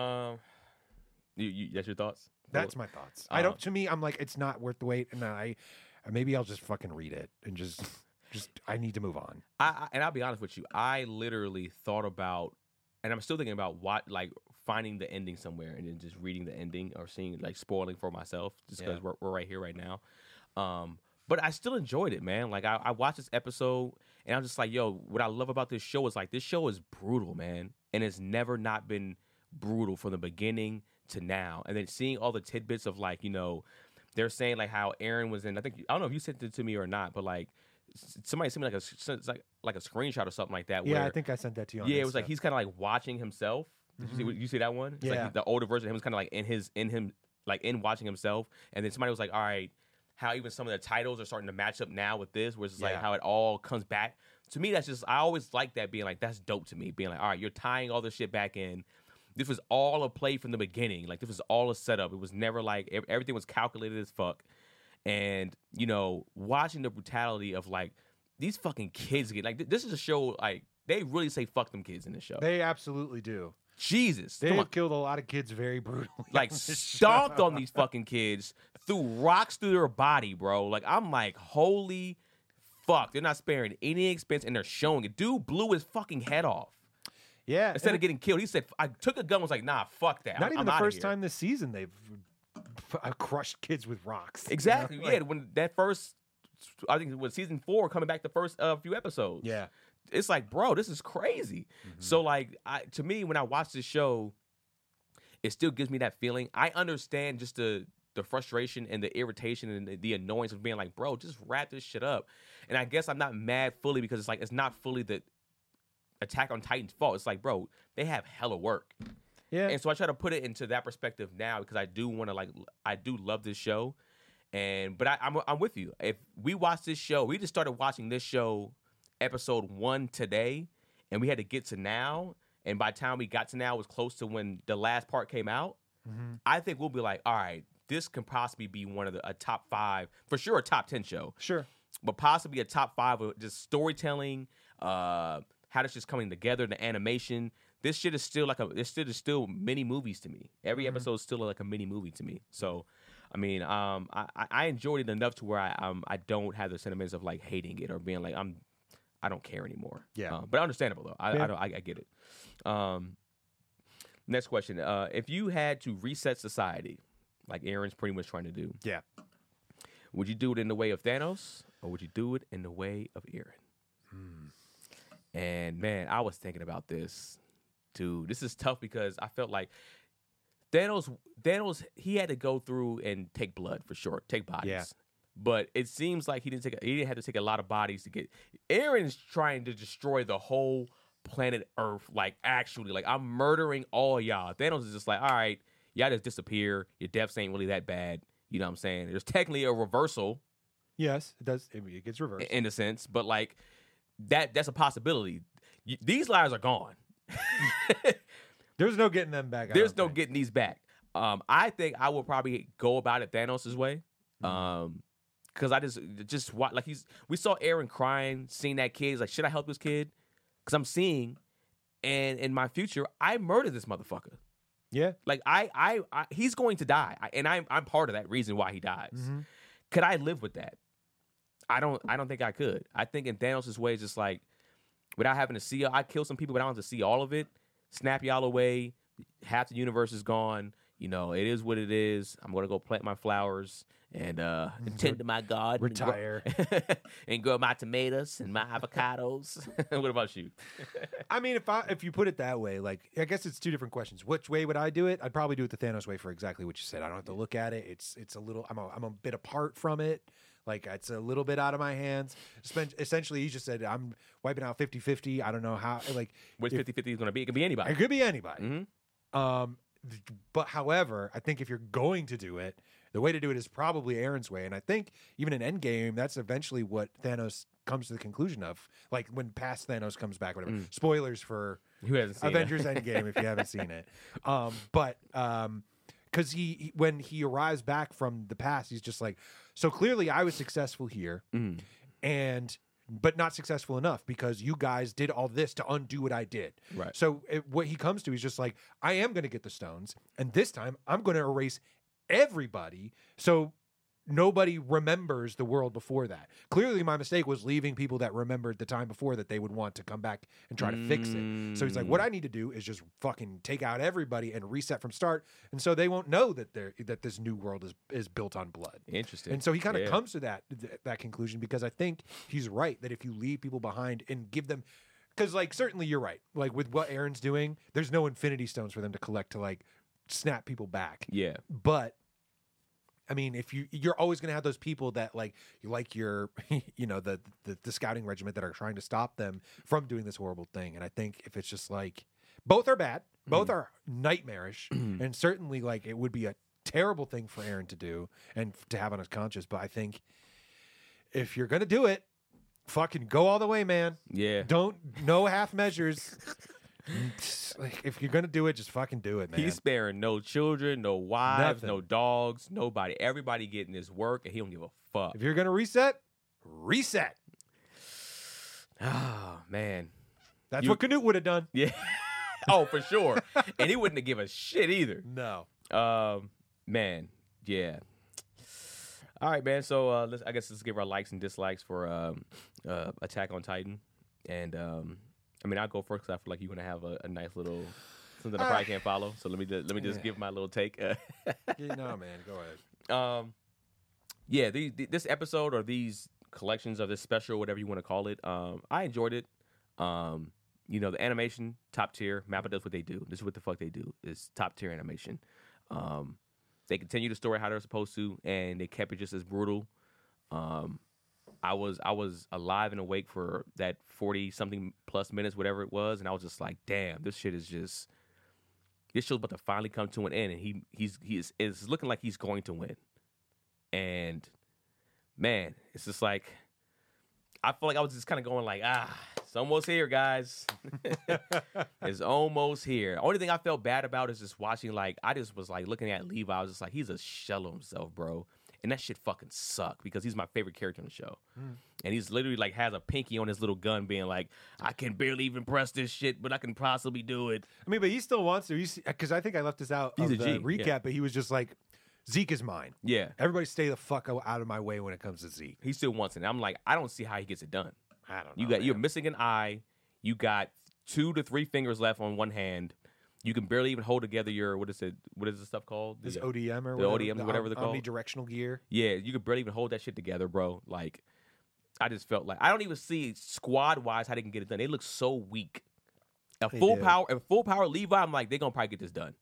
C: You that's your thoughts?
E: That's my thoughts. To me, I'm like, it's not worth the wait, and maybe I'll just fucking read it and just I need to move on.
C: And I'll be honest with you, I literally thought about, and I'm still thinking about finding the ending somewhere and then just reading the ending or seeing, like, spoiling for myself just because we're right here right now. But I still enjoyed it, man. Like, I watched this episode and I'm just like, yo, what I love about this show is, like, this show is brutal, man, and it's never not been brutal from the beginning to now. And then seeing all the tidbits of, like, they're saying, like, how Eren was in, I don't know if you sent it to me or not, but, like, somebody sent me like a screenshot or something like that.
E: Yeah,
C: where,
E: I think I sent that to you on
C: it was
E: Insta.
C: like he's kind of like watching himself. Did you see that one? It's
E: Yeah.
C: like the older version of him was kind of like in watching himself. And then somebody was like, all right, how even some of the titles are starting to match up now with this, where it's like how it all comes back. To me, that's just, I always like that, being like, that's dope to me. Being like, all right, you're tying all this shit back in. This was all a play from the beginning. Like, this was all a setup. It was never like, everything was calculated as fuck. And, watching the brutality of, like, these fucking kids get, like, this is a show, like, they really say fuck them kids in this show.
E: They absolutely do.
C: Jesus.
E: They have killed a lot of kids very brutally.
C: Like, stomped on these fucking kids, threw rocks through their body, bro. Like, I'm like, holy fuck. They're not sparing any expense, and they're showing it. Dude blew his fucking head off.
E: Yeah.
C: Instead of getting killed, he said, I took a gun, was like, nah, fuck that.
E: Not even
C: I'm
E: the
C: outta
E: first
C: here.
E: time this season they've crushed kids with rocks.
C: Exactly.
E: Like,
C: When that first, I think it was season 4 coming back the first few episodes.
E: Yeah.
C: It's like, bro, this is crazy. So, like, to me, when I watch this show, it still gives me that feeling. I understand just the frustration and the irritation and the annoyance of being like, bro, just wrap this shit up. And I guess I'm not mad fully because it's like, it's not fully the Attack on Titan's fault. It's like, bro, they have hella work.
E: Yeah.
C: And so I try to put it into that perspective now because I do want to, like, I do love this show. But I'm with you. If we watch this show, we just started watching this show episode 1 today, and we had to get to now, and by the time we got to now, it was close to when the last part came out. I think we'll be like, all right, this can possibly be one of a top 5, for sure, a top 10 show.
E: Sure.
C: But possibly a top 5 of just storytelling, how this just coming together, the animation. This shit is still like still mini movies to me. Every episode is still like a mini movie to me. So, I mean, I enjoyed it enough to where I don't have the sentiments of, like, hating it or being like I don't care anymore.
E: Yeah.
C: But understandable though. I get it. Next question. If you had to reset society, like Eren's pretty much trying to do,
E: Yeah.
C: would you do it in the way of Thanos or would you do it in the way of Eren? And man, I was thinking about this. Dude, this is tough because I felt like Thanos, he had to go through and take blood for sure, take bodies.
E: Yeah.
C: But it seems like he didn't have to take a lot of bodies to get. Aaron's trying to destroy the whole planet Earth, like actually, like I'm murdering all y'all. Thanos is just like, all right, y'all just disappear. Your deaths ain't really that bad. You know what I'm saying? There's technically a reversal
E: Yes, it does. It gets reversed.
C: in a sense, but like that's a possibility. These lives are gone.
E: There's no getting them back.
C: There's no getting these back. I think I will probably go about it Thanos' way. Because I just watch, like we saw Aaron crying, seeing that kid. He's like, should I help this kid? Because I'm seeing, and in my future, I murdered this motherfucker.
E: Yeah.
C: Like he's going to die, and I'm part of that reason why he dies.
E: Mm-hmm.
C: Could I live with that? I don't think I could. I think in Thanos' way, it's just like without having to see, I kill some people, but I don't have to see all of it. Snap y'all away. Half the universe is gone. You know, it is what it is. I'm gonna go plant my flowers and tend to my garden,
E: Retire.
C: and grow my tomatoes and my avocados. What about you?
E: I mean, if you put it that way, like I guess it's two different questions. Which way would I do it? I'd probably do it the Thanos way for exactly what you said. I don't have to look at it. It's a little. I'm a bit apart from it. Like it's a little bit out of my hands. Essentially, he just said I'm wiping out 50-50. I don't know how. Like
C: Which 50-50 is gonna be? It could be anybody.
E: it could be anybody.
C: Mhm.
E: But however, I think if you're going to do it, the way to do it is probably Aaron's way. And I think even in Endgame, that's eventually what Thanos comes to the conclusion of. Like when past Thanos comes back, whatever. Spoilers for
C: Who hasn't seen
E: Avengers Endgame if you haven't seen it. Because when he arrives back from the past, he's just like, so clearly I was successful here, but not successful enough because you guys did all this to undo what I did.
C: Right.
E: So what he comes to is just like, I am going to get the stones, and this time I'm going to erase everybody. So nobody remembers the world before that. Clearly, my mistake was leaving people that remembered the time before that they would want to come back and try to fix it. So he's like, what I need to do is just fucking take out everybody and reset from start, and so they won't know that this new world is built on blood.
C: Interesting.
E: And so he kind of comes to that conclusion because I think he's right that if you leave people behind and give them, because like certainly you're right, like with what Aaron's doing, there's no Infinity Stones for them to collect to like snap people back.
C: Yeah.
E: But I mean, if you're always going to have those people that like your, you know, the scouting regiment that are trying to stop them from doing this horrible thing. And I think if it's just like, both are bad, both are nightmarish, and certainly like it would be a terrible thing for Aaron to do and to have on his conscience. But I think if you're going to do it, fucking go all the way, man.
C: Yeah.
E: No half measures. Like, if you're gonna do it, just fucking do it, man.
C: He's sparing no children, no wives,
E: Nothing.
C: no dogs, nobody. Everybody getting his work, and he don't give a fuck.
E: If you're gonna reset.
C: Oh man,
E: That's what Canute would have done.
C: yeah. Oh, for sure. And he wouldn't have given a shit either.
E: No.
C: Man, yeah. All right, man. So let's give our likes and dislikes for Attack on Titan, and I mean, I'll go first because I feel like you're gonna have a nice little something I probably can't follow. So let me just give my little take.
E: No, man, go ahead.
C: Yeah, this episode or these collections or this special, whatever you want to call it, I enjoyed it. You know, the animation top tier. Mappa does what they do. This is what the fuck they do. It's top tier animation. They continue the story how they're supposed to, and they kept it just as brutal. I was alive and awake for that 40-something plus minutes, whatever it was, and I was just like, damn, this show's about to finally come to an end, and it's looking like he's going to win. And man, it's just like I feel like I was just kind of going like, it's almost here, guys. It's almost here. Only thing I felt bad about is just watching, like, I just was like looking at Levi. I was just like, he's a shell of himself, bro. And that shit fucking sucked because he's my favorite character on the show. And he's literally like has a pinky on his little gun being like, I can barely even press this shit, but I can possibly do it.
E: I mean, but he still wants to. Because I think I left this out
C: He's
E: of
C: a
E: the
C: G,
E: recap,
C: yeah.
E: but he was just like, Zeke is mine.
C: Yeah.
E: Everybody stay the fuck out of my way when it comes to Zeke.
C: He still wants it. And I'm like, I don't see how he gets it done.
E: I don't know.
C: You're missing an eye. You got 2 to 3 fingers left on one hand. You can barely even hold together your what is this stuff called?
E: This ODM or
C: the
E: whatever,
C: ODM, whatever they're called.
E: Omnidirectional gear.
C: Yeah, you could barely even hold that shit together, bro. Like, I just felt like I don't even see squad wise how they can get it done. They look so weak. At full power Levi, I'm like, they're gonna probably get this done.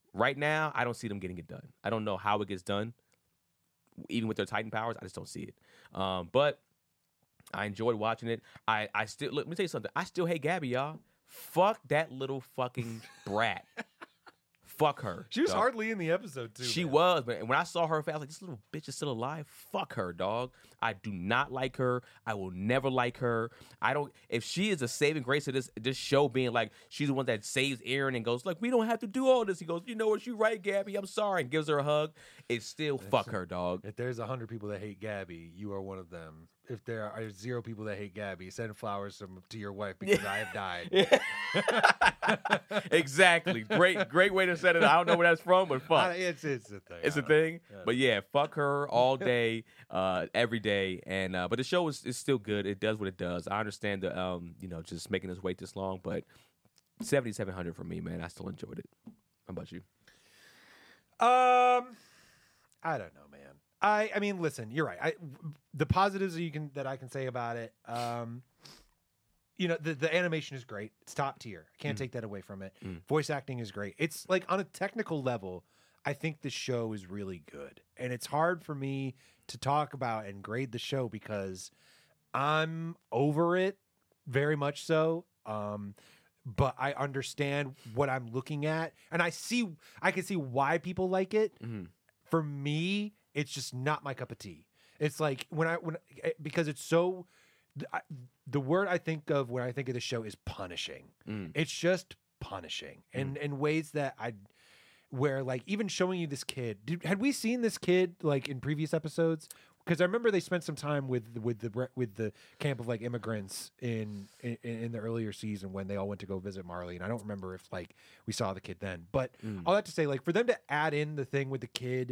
C: right now, I don't see them getting it done. I don't know how it gets done. Even with their Titan powers, I just don't see it. But I enjoyed watching it. I still let me tell you something. I still hate Gabby, y'all. Fuck that little fucking brat. Fuck her.
E: She was
C: dog.
E: hardly in the episode too.
C: She
E: man.
C: was, man. And when I saw her, I was like, this little bitch is still alive. Fuck her, dog. I do not like her. I will never like her. I don't. If she is a saving grace of this show, being like she's the one that saves Aaron and goes like, we don't have to do all this. He goes, you know what? You right, Gabby. I'm sorry, and gives her a hug. It's still fuck her, dog.
E: If there's 100 people that hate Gabby, you are one of them. If there are 0 people that hate Gabby, send flowers to your wife because I have died.
C: Exactly. Great way to set it. I don't know where that's from, but fuck.
E: It's a thing.
C: It's a
E: I don't
C: thing.
E: know.
C: But yeah, fuck her all day, every day. And but the show is still good. It does what it does. I understand the just making us wait this long, but 7,700 for me, man. I still enjoyed it. How about you?
E: I don't know, man. I mean, listen, you're right. The positives that I can say about it, the animation is great. It's top tier. I can't take that away from it. Voice acting is great. It's like on a technical level, I think the show is really good. And it's hard for me to talk about and grade the show because I'm over it very much so. But I understand what I'm looking at and I can see why people like it. For me, it's just not my cup of tea. It's like because it's so the word I think of when I think of the show is punishing. It's just punishing in ways that where like even showing you this kid. Had we seen this kid like in previous episodes? Because I remember they spent some time with the camp of like immigrants in the earlier season when they all went to go visit Marley, and I don't remember if like we saw the kid then. But all that to say, like for them to add in the thing with the kid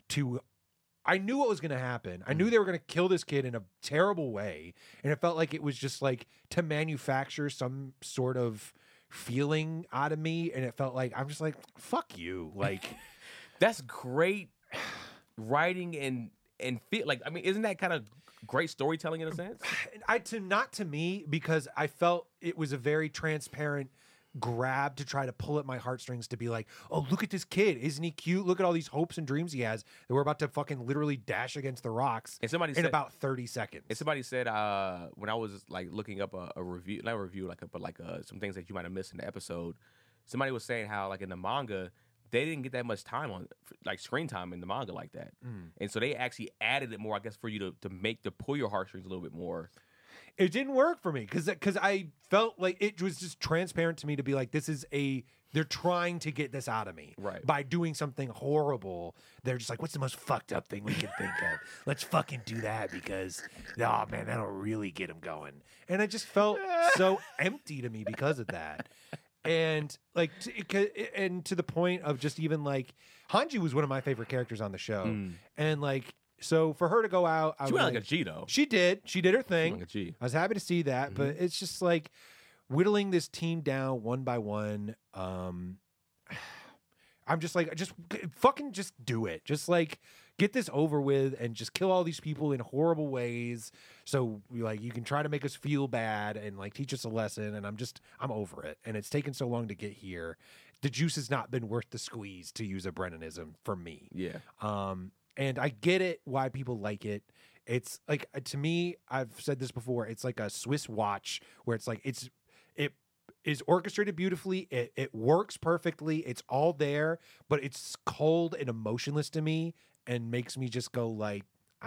E: I knew what was going to happen. I knew they were going to kill this kid in a terrible way, and it felt like it was just like to manufacture some sort of feeling out of me, and it felt like I'm just like fuck you, like
C: that's great writing and feel like, I mean, isn't that kind of great storytelling in a sense?
E: Not to me, because I felt it was a very transparent grab to try to pull at my heartstrings to be like, oh, look at this kid. Isn't he cute? Look at all these hopes and dreams he has that we're about to fucking literally dash against the rocks in about 30 seconds.
C: And somebody said when I was like looking up a review, not a review, some things that you might have missed in the episode, somebody was saying how like in the manga, they didn't get that much time on like screen time in the manga like that. And so they actually added it more, I guess, for you to pull your heartstrings a little bit more.
E: It didn't work for me because I felt like it was just transparent to me to be like, they're trying to get this out of me.
C: Right.
E: By doing something horrible. They're just like, what's the most fucked up thing we can think of? Let's fucking do that because, oh man, that'll really get him going. And it just felt so empty to me because of that. And like, to the point of just even like, Hanji was one of my favorite characters on the show, and like, so for her to go out,
C: She went like a G though.
E: She did her thing.
C: Like a G.
E: I was happy to see that, but it's just like whittling this team down one by one. I'm just like, just fucking just do it. Just like get this over with and just kill all these people in horrible ways. So like you can try to make us feel bad and like teach us a lesson. And I'm over it. And it's taken so long to get here. The juice has not been worth the squeeze, to use a Brennanism, for me.
C: Yeah.
E: And I get it why people like it. It's like, to me, I've said this before, it's like a Swiss watch where it's like it is orchestrated beautifully. It works perfectly. It's all there, but it's cold and emotionless to me and makes me just go like,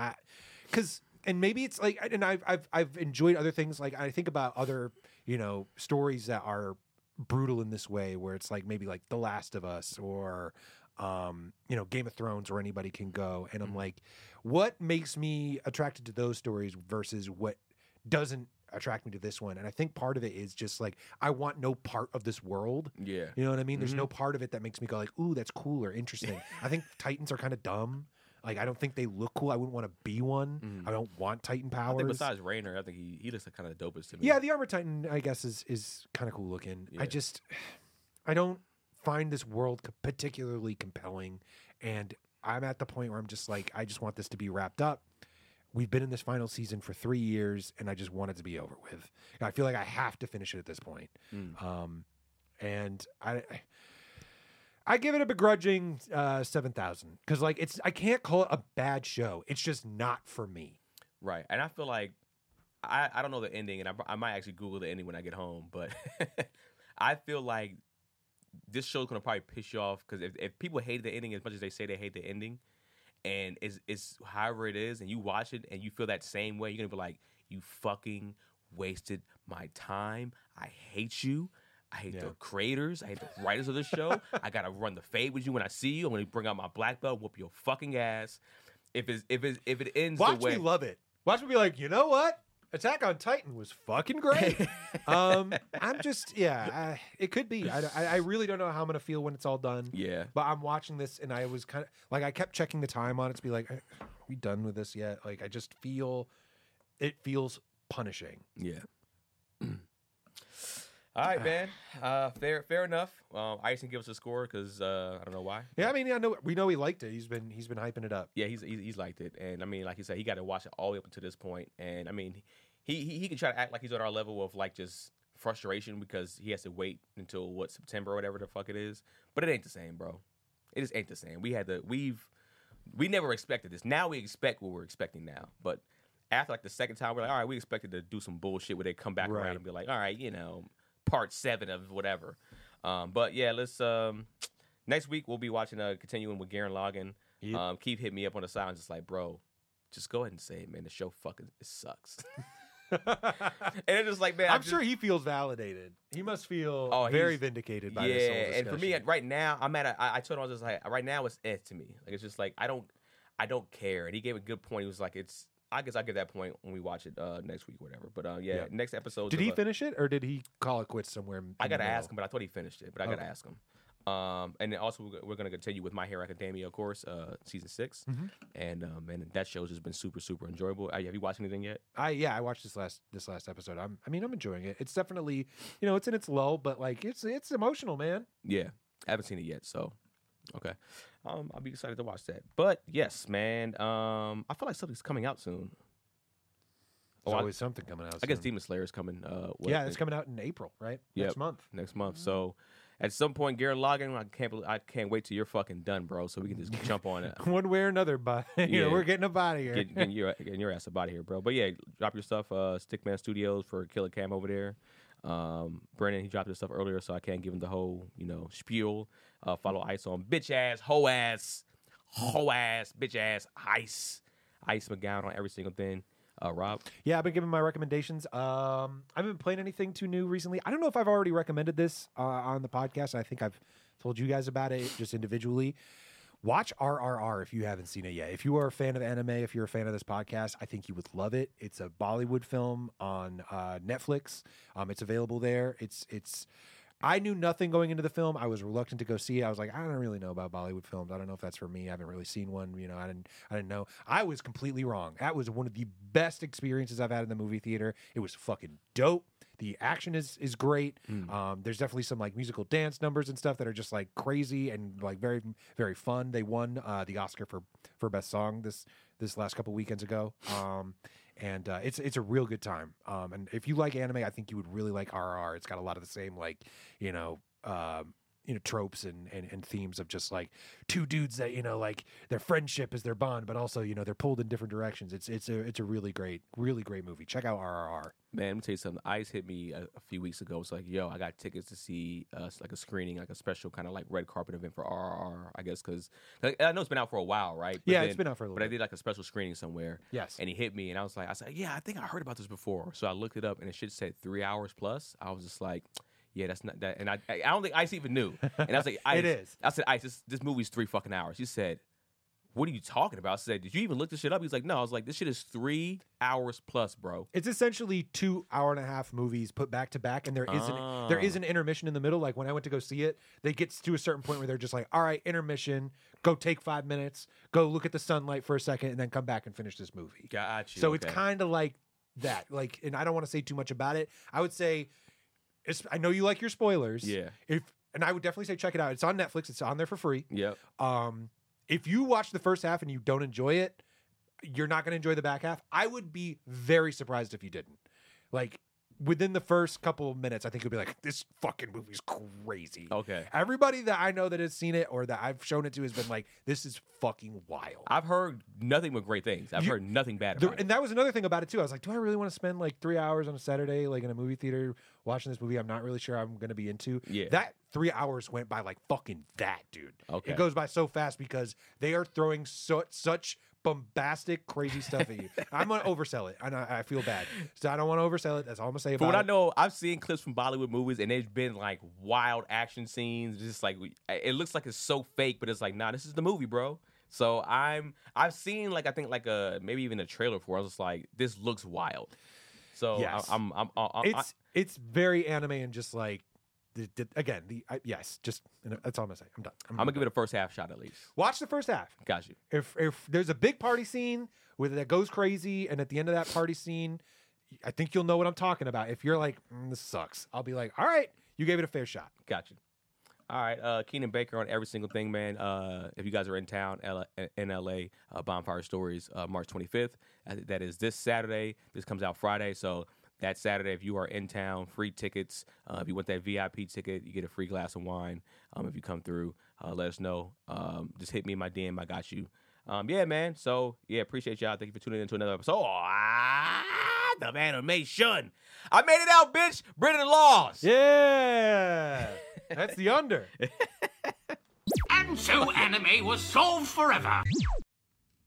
E: and maybe it's like, and I've enjoyed other things. Like I think about other, stories that are brutal in this way, where it's like maybe like The Last of Us or Game of Thrones, where anybody can go. And I'm like, what makes me attracted to those stories versus what doesn't attract me to this one? And I think part of it is just like, I want no part of this world.
C: Yeah.
E: You know what I mean? There's no part of it that makes me go like, ooh, that's cool or interesting. I think Titans are kind of dumb. Like, I don't think they look cool. I wouldn't want to be one. I don't want Titan powers.
C: I think besides Raynor, I think he looks kind of the dopest to me.
E: Yeah, the Armored Titan, I guess, is kind of cool looking.
C: Yeah.
E: I don't find this world particularly compelling. And I'm at the point where I'm just like, I just want this to be wrapped up. We've been in this final season for 3 years, and I just want it to be over with. I feel like I have to finish it at this point. And I give it a begrudging 7,000 because like I can't call it a bad show. It's just not for me.
C: Right. And I feel like I don't know the ending, and I might actually Google the ending when I get home, but I feel like this show's gonna probably piss you off because if people hate the ending as much as they say they hate the ending, and it's however it is, and you watch it and you feel that same way, you're gonna be like, you fucking wasted my time. I hate you. I hate the creators. I hate the writers of the show. I gotta run the fade with you when I see you. I'm gonna bring out my black belt, whoop your fucking ass. If it ends
E: Watch
C: the way,
E: me love it. Watch me be like, you know what? Attack on Titan was fucking great. I'm just, it could be. I really don't know how I'm gonna feel when it's all done.
C: Yeah.
E: But I'm watching this, and I was kind of like, I kept checking the time on it to be like, are we done with this yet? Like, I just feel it feels punishing.
C: Yeah. All right, man. Fair enough. Ice can give us a score because I don't know why.
E: Yeah, I mean, we know he liked it. He's been hyping it up.
C: Yeah, he's liked it, and I mean, like you said, he got to watch it all the way up to this point, and I mean, he can try to act like he's on our level of like just frustration because he has to wait until September or whatever the fuck it is, but it ain't the same, bro. It just ain't the same. We never expected this. Now we expect what we're expecting now, but after like the second time, we're like, all right, we expected to do some bullshit where they come back around and be like, all right, part 7 of whatever. But yeah, let's next week we'll be watching continuing with Garen Lagann.
E: Yep.
C: Keith hit me up on the side and just like, bro, just go ahead and say it, man. The show fucking it sucks. And it's just like, man,
E: I'm sure he feels validated. He must feel very vindicated by this whole discussion.
C: And for me right now, I'm at I told him I was just like, right now it's to me. Like it's just like I don't care. And he gave a good point. He was like, I guess I'll give that point when we watch it next week or whatever. But next episode.
E: Did he finish it or did he call it quits somewhere?
C: I got to ask him, but I thought he finished it. But I got to ask him. And then also we're going to continue with My Hero Academia, of course, season 6. Mm-hmm. And that show's just been super, super enjoyable. Have you watched anything yet?
E: I watched this last episode. I'm enjoying it. It's definitely, it's in its lull, but like it's emotional, man.
C: Yeah. I haven't seen it yet, so. Okay. I'll be excited to watch that. But yes, man. I feel like something's coming out soon.
E: There's always something coming out soon.
C: I guess Demon Slayer is coming.
E: It's coming out in April, right? Next month.
C: Next month. So at some point, Garen Lagann, I can't wait till you're fucking done, bro. So we can just jump on it.
E: One way or another, but we're getting up out of here.
C: Getting your ass up out of here, bro. But yeah, drop your stuff. Stickman Studios for Killer Cam over there. Brennan, he dropped his stuff earlier, so I can't give him the whole, spiel. Follow Ice on bitch ass, hoe ass, bitch ass, Ice McGowan on every single thing. Rob?
E: Yeah, I've been giving my recommendations. I haven't been playing anything too new recently. I don't know if I've already recommended this on the podcast. I think I've told you guys about it just individually. Watch RRR if you haven't seen it yet. If you are a fan of anime, if you're a fan of this podcast, I think you would love it. It's a Bollywood film on Netflix. It's available there. I knew nothing going into the film. I was reluctant to go see it. I was like, I don't really know about Bollywood films. I don't know if that's for me. I haven't really seen one. I didn't know. I was completely wrong. That was one of the best experiences I've had in the movie theater. It was fucking dope. The action is great. There's definitely some like musical dance numbers and stuff that are just like crazy and like very, very fun. They won the Oscar for best song this last couple weekends ago. And it's a real good time. And if you like anime, I think you would really like RRR. It's got a lot of the same like tropes and themes of just like two dudes that like their friendship is their bond, but also they're pulled in different directions. It's a really great movie. Check out RRR.
C: Man, let me tell you something. Ice hit me a few weeks ago. It's like, yo, I got tickets to see like a screening, like a special kind of like red carpet event for RRR, I guess, because I know it's been out for a while, right? But
E: it's been out for a little bit.
C: But I did like a special screening somewhere.
E: Yes.
C: And he hit me, and I said, yeah, I think I heard about this before. So I looked it up, and it shit said 3 hours plus. I was just like, yeah, that's not that. And I don't think Ice even knew. And I was like, Ice.
E: It is.
C: I said, Ice, this movie's 3 fucking hours. He said, what are you talking about? I said, did you even look this shit up? He's like, no. I was like, this shit is 3 hours plus, bro.
E: It's essentially 2 hour-and-a-half movies put back to back, and there is an intermission in the middle. Like when I went to go see it, they get to a certain point where they're just like, all right, intermission, go take 5 minutes, go look at the sunlight for a second, and then come back and finish this movie.
C: Got you.
E: So it's kind of like that. Like, and I don't want to say too much about it. I would say, I know you like your spoilers.
C: Yeah.
E: And I would definitely say check it out. It's on Netflix. It's on there for free.
C: Yep.
E: If you watch the first half and you don't enjoy it, you're not going to enjoy the back half. I would be very surprised if you didn't. Like, within the first couple of minutes, I think you'll be like, this fucking movie's crazy.
C: Okay.
E: Everybody that I know that has seen it or that I've shown it to has been like, this is fucking wild.
C: I've heard nothing but great things. I've heard nothing bad about it.
E: And that was another thing about it too. I was like, do I really want to spend like 3 hours on a Saturday, like in a movie theater, watching this movie I'm not really sure I'm going to be into?
C: Yeah.
E: That 3 hours went by like fucking that, dude.
C: Okay.
E: It goes by so fast because they are throwing such bombastic, crazy stuff at you. I'm going to oversell it. I feel bad. So I don't want to oversell it. That's all I'm going to say
C: From
E: about
C: what
E: it.
C: I know, I've seen clips from Bollywood movies, and there's been like wild action scenes. Just like it looks like it's so fake, but it's like, nah, this is the movie, bro. So I've seen like I think like maybe even a trailer for it. I was just like, this looks wild. So
E: Yes. It's very anime and just like yes, just that's all I'm gonna say. I'm done.
C: I'm gonna give it a first half shot at least.
E: Watch the first half.
C: Got you.
E: If there's a big party scene that goes crazy, and at the end of that party scene, I think you'll know what I'm talking about. If you're like, this sucks, I'll be like, all right, you gave it a fair shot.
C: Got you. All right, Keenan Baker on every single thing, man. If you guys are in town, in LA, Bonfire Stories, March 25th. That is this Saturday. This comes out Friday, so that Saturday, if you are in town, free tickets. If you want that VIP ticket, you get a free glass of wine. If you come through, let us know. Just hit me in my DM. I got you. Yeah, man. So, yeah, appreciate y'all. Thank you for tuning in to another episode of Animation. I made it out, bitch. Brendan lost.
E: Yeah, that's the under.
B: And so anime was solved forever.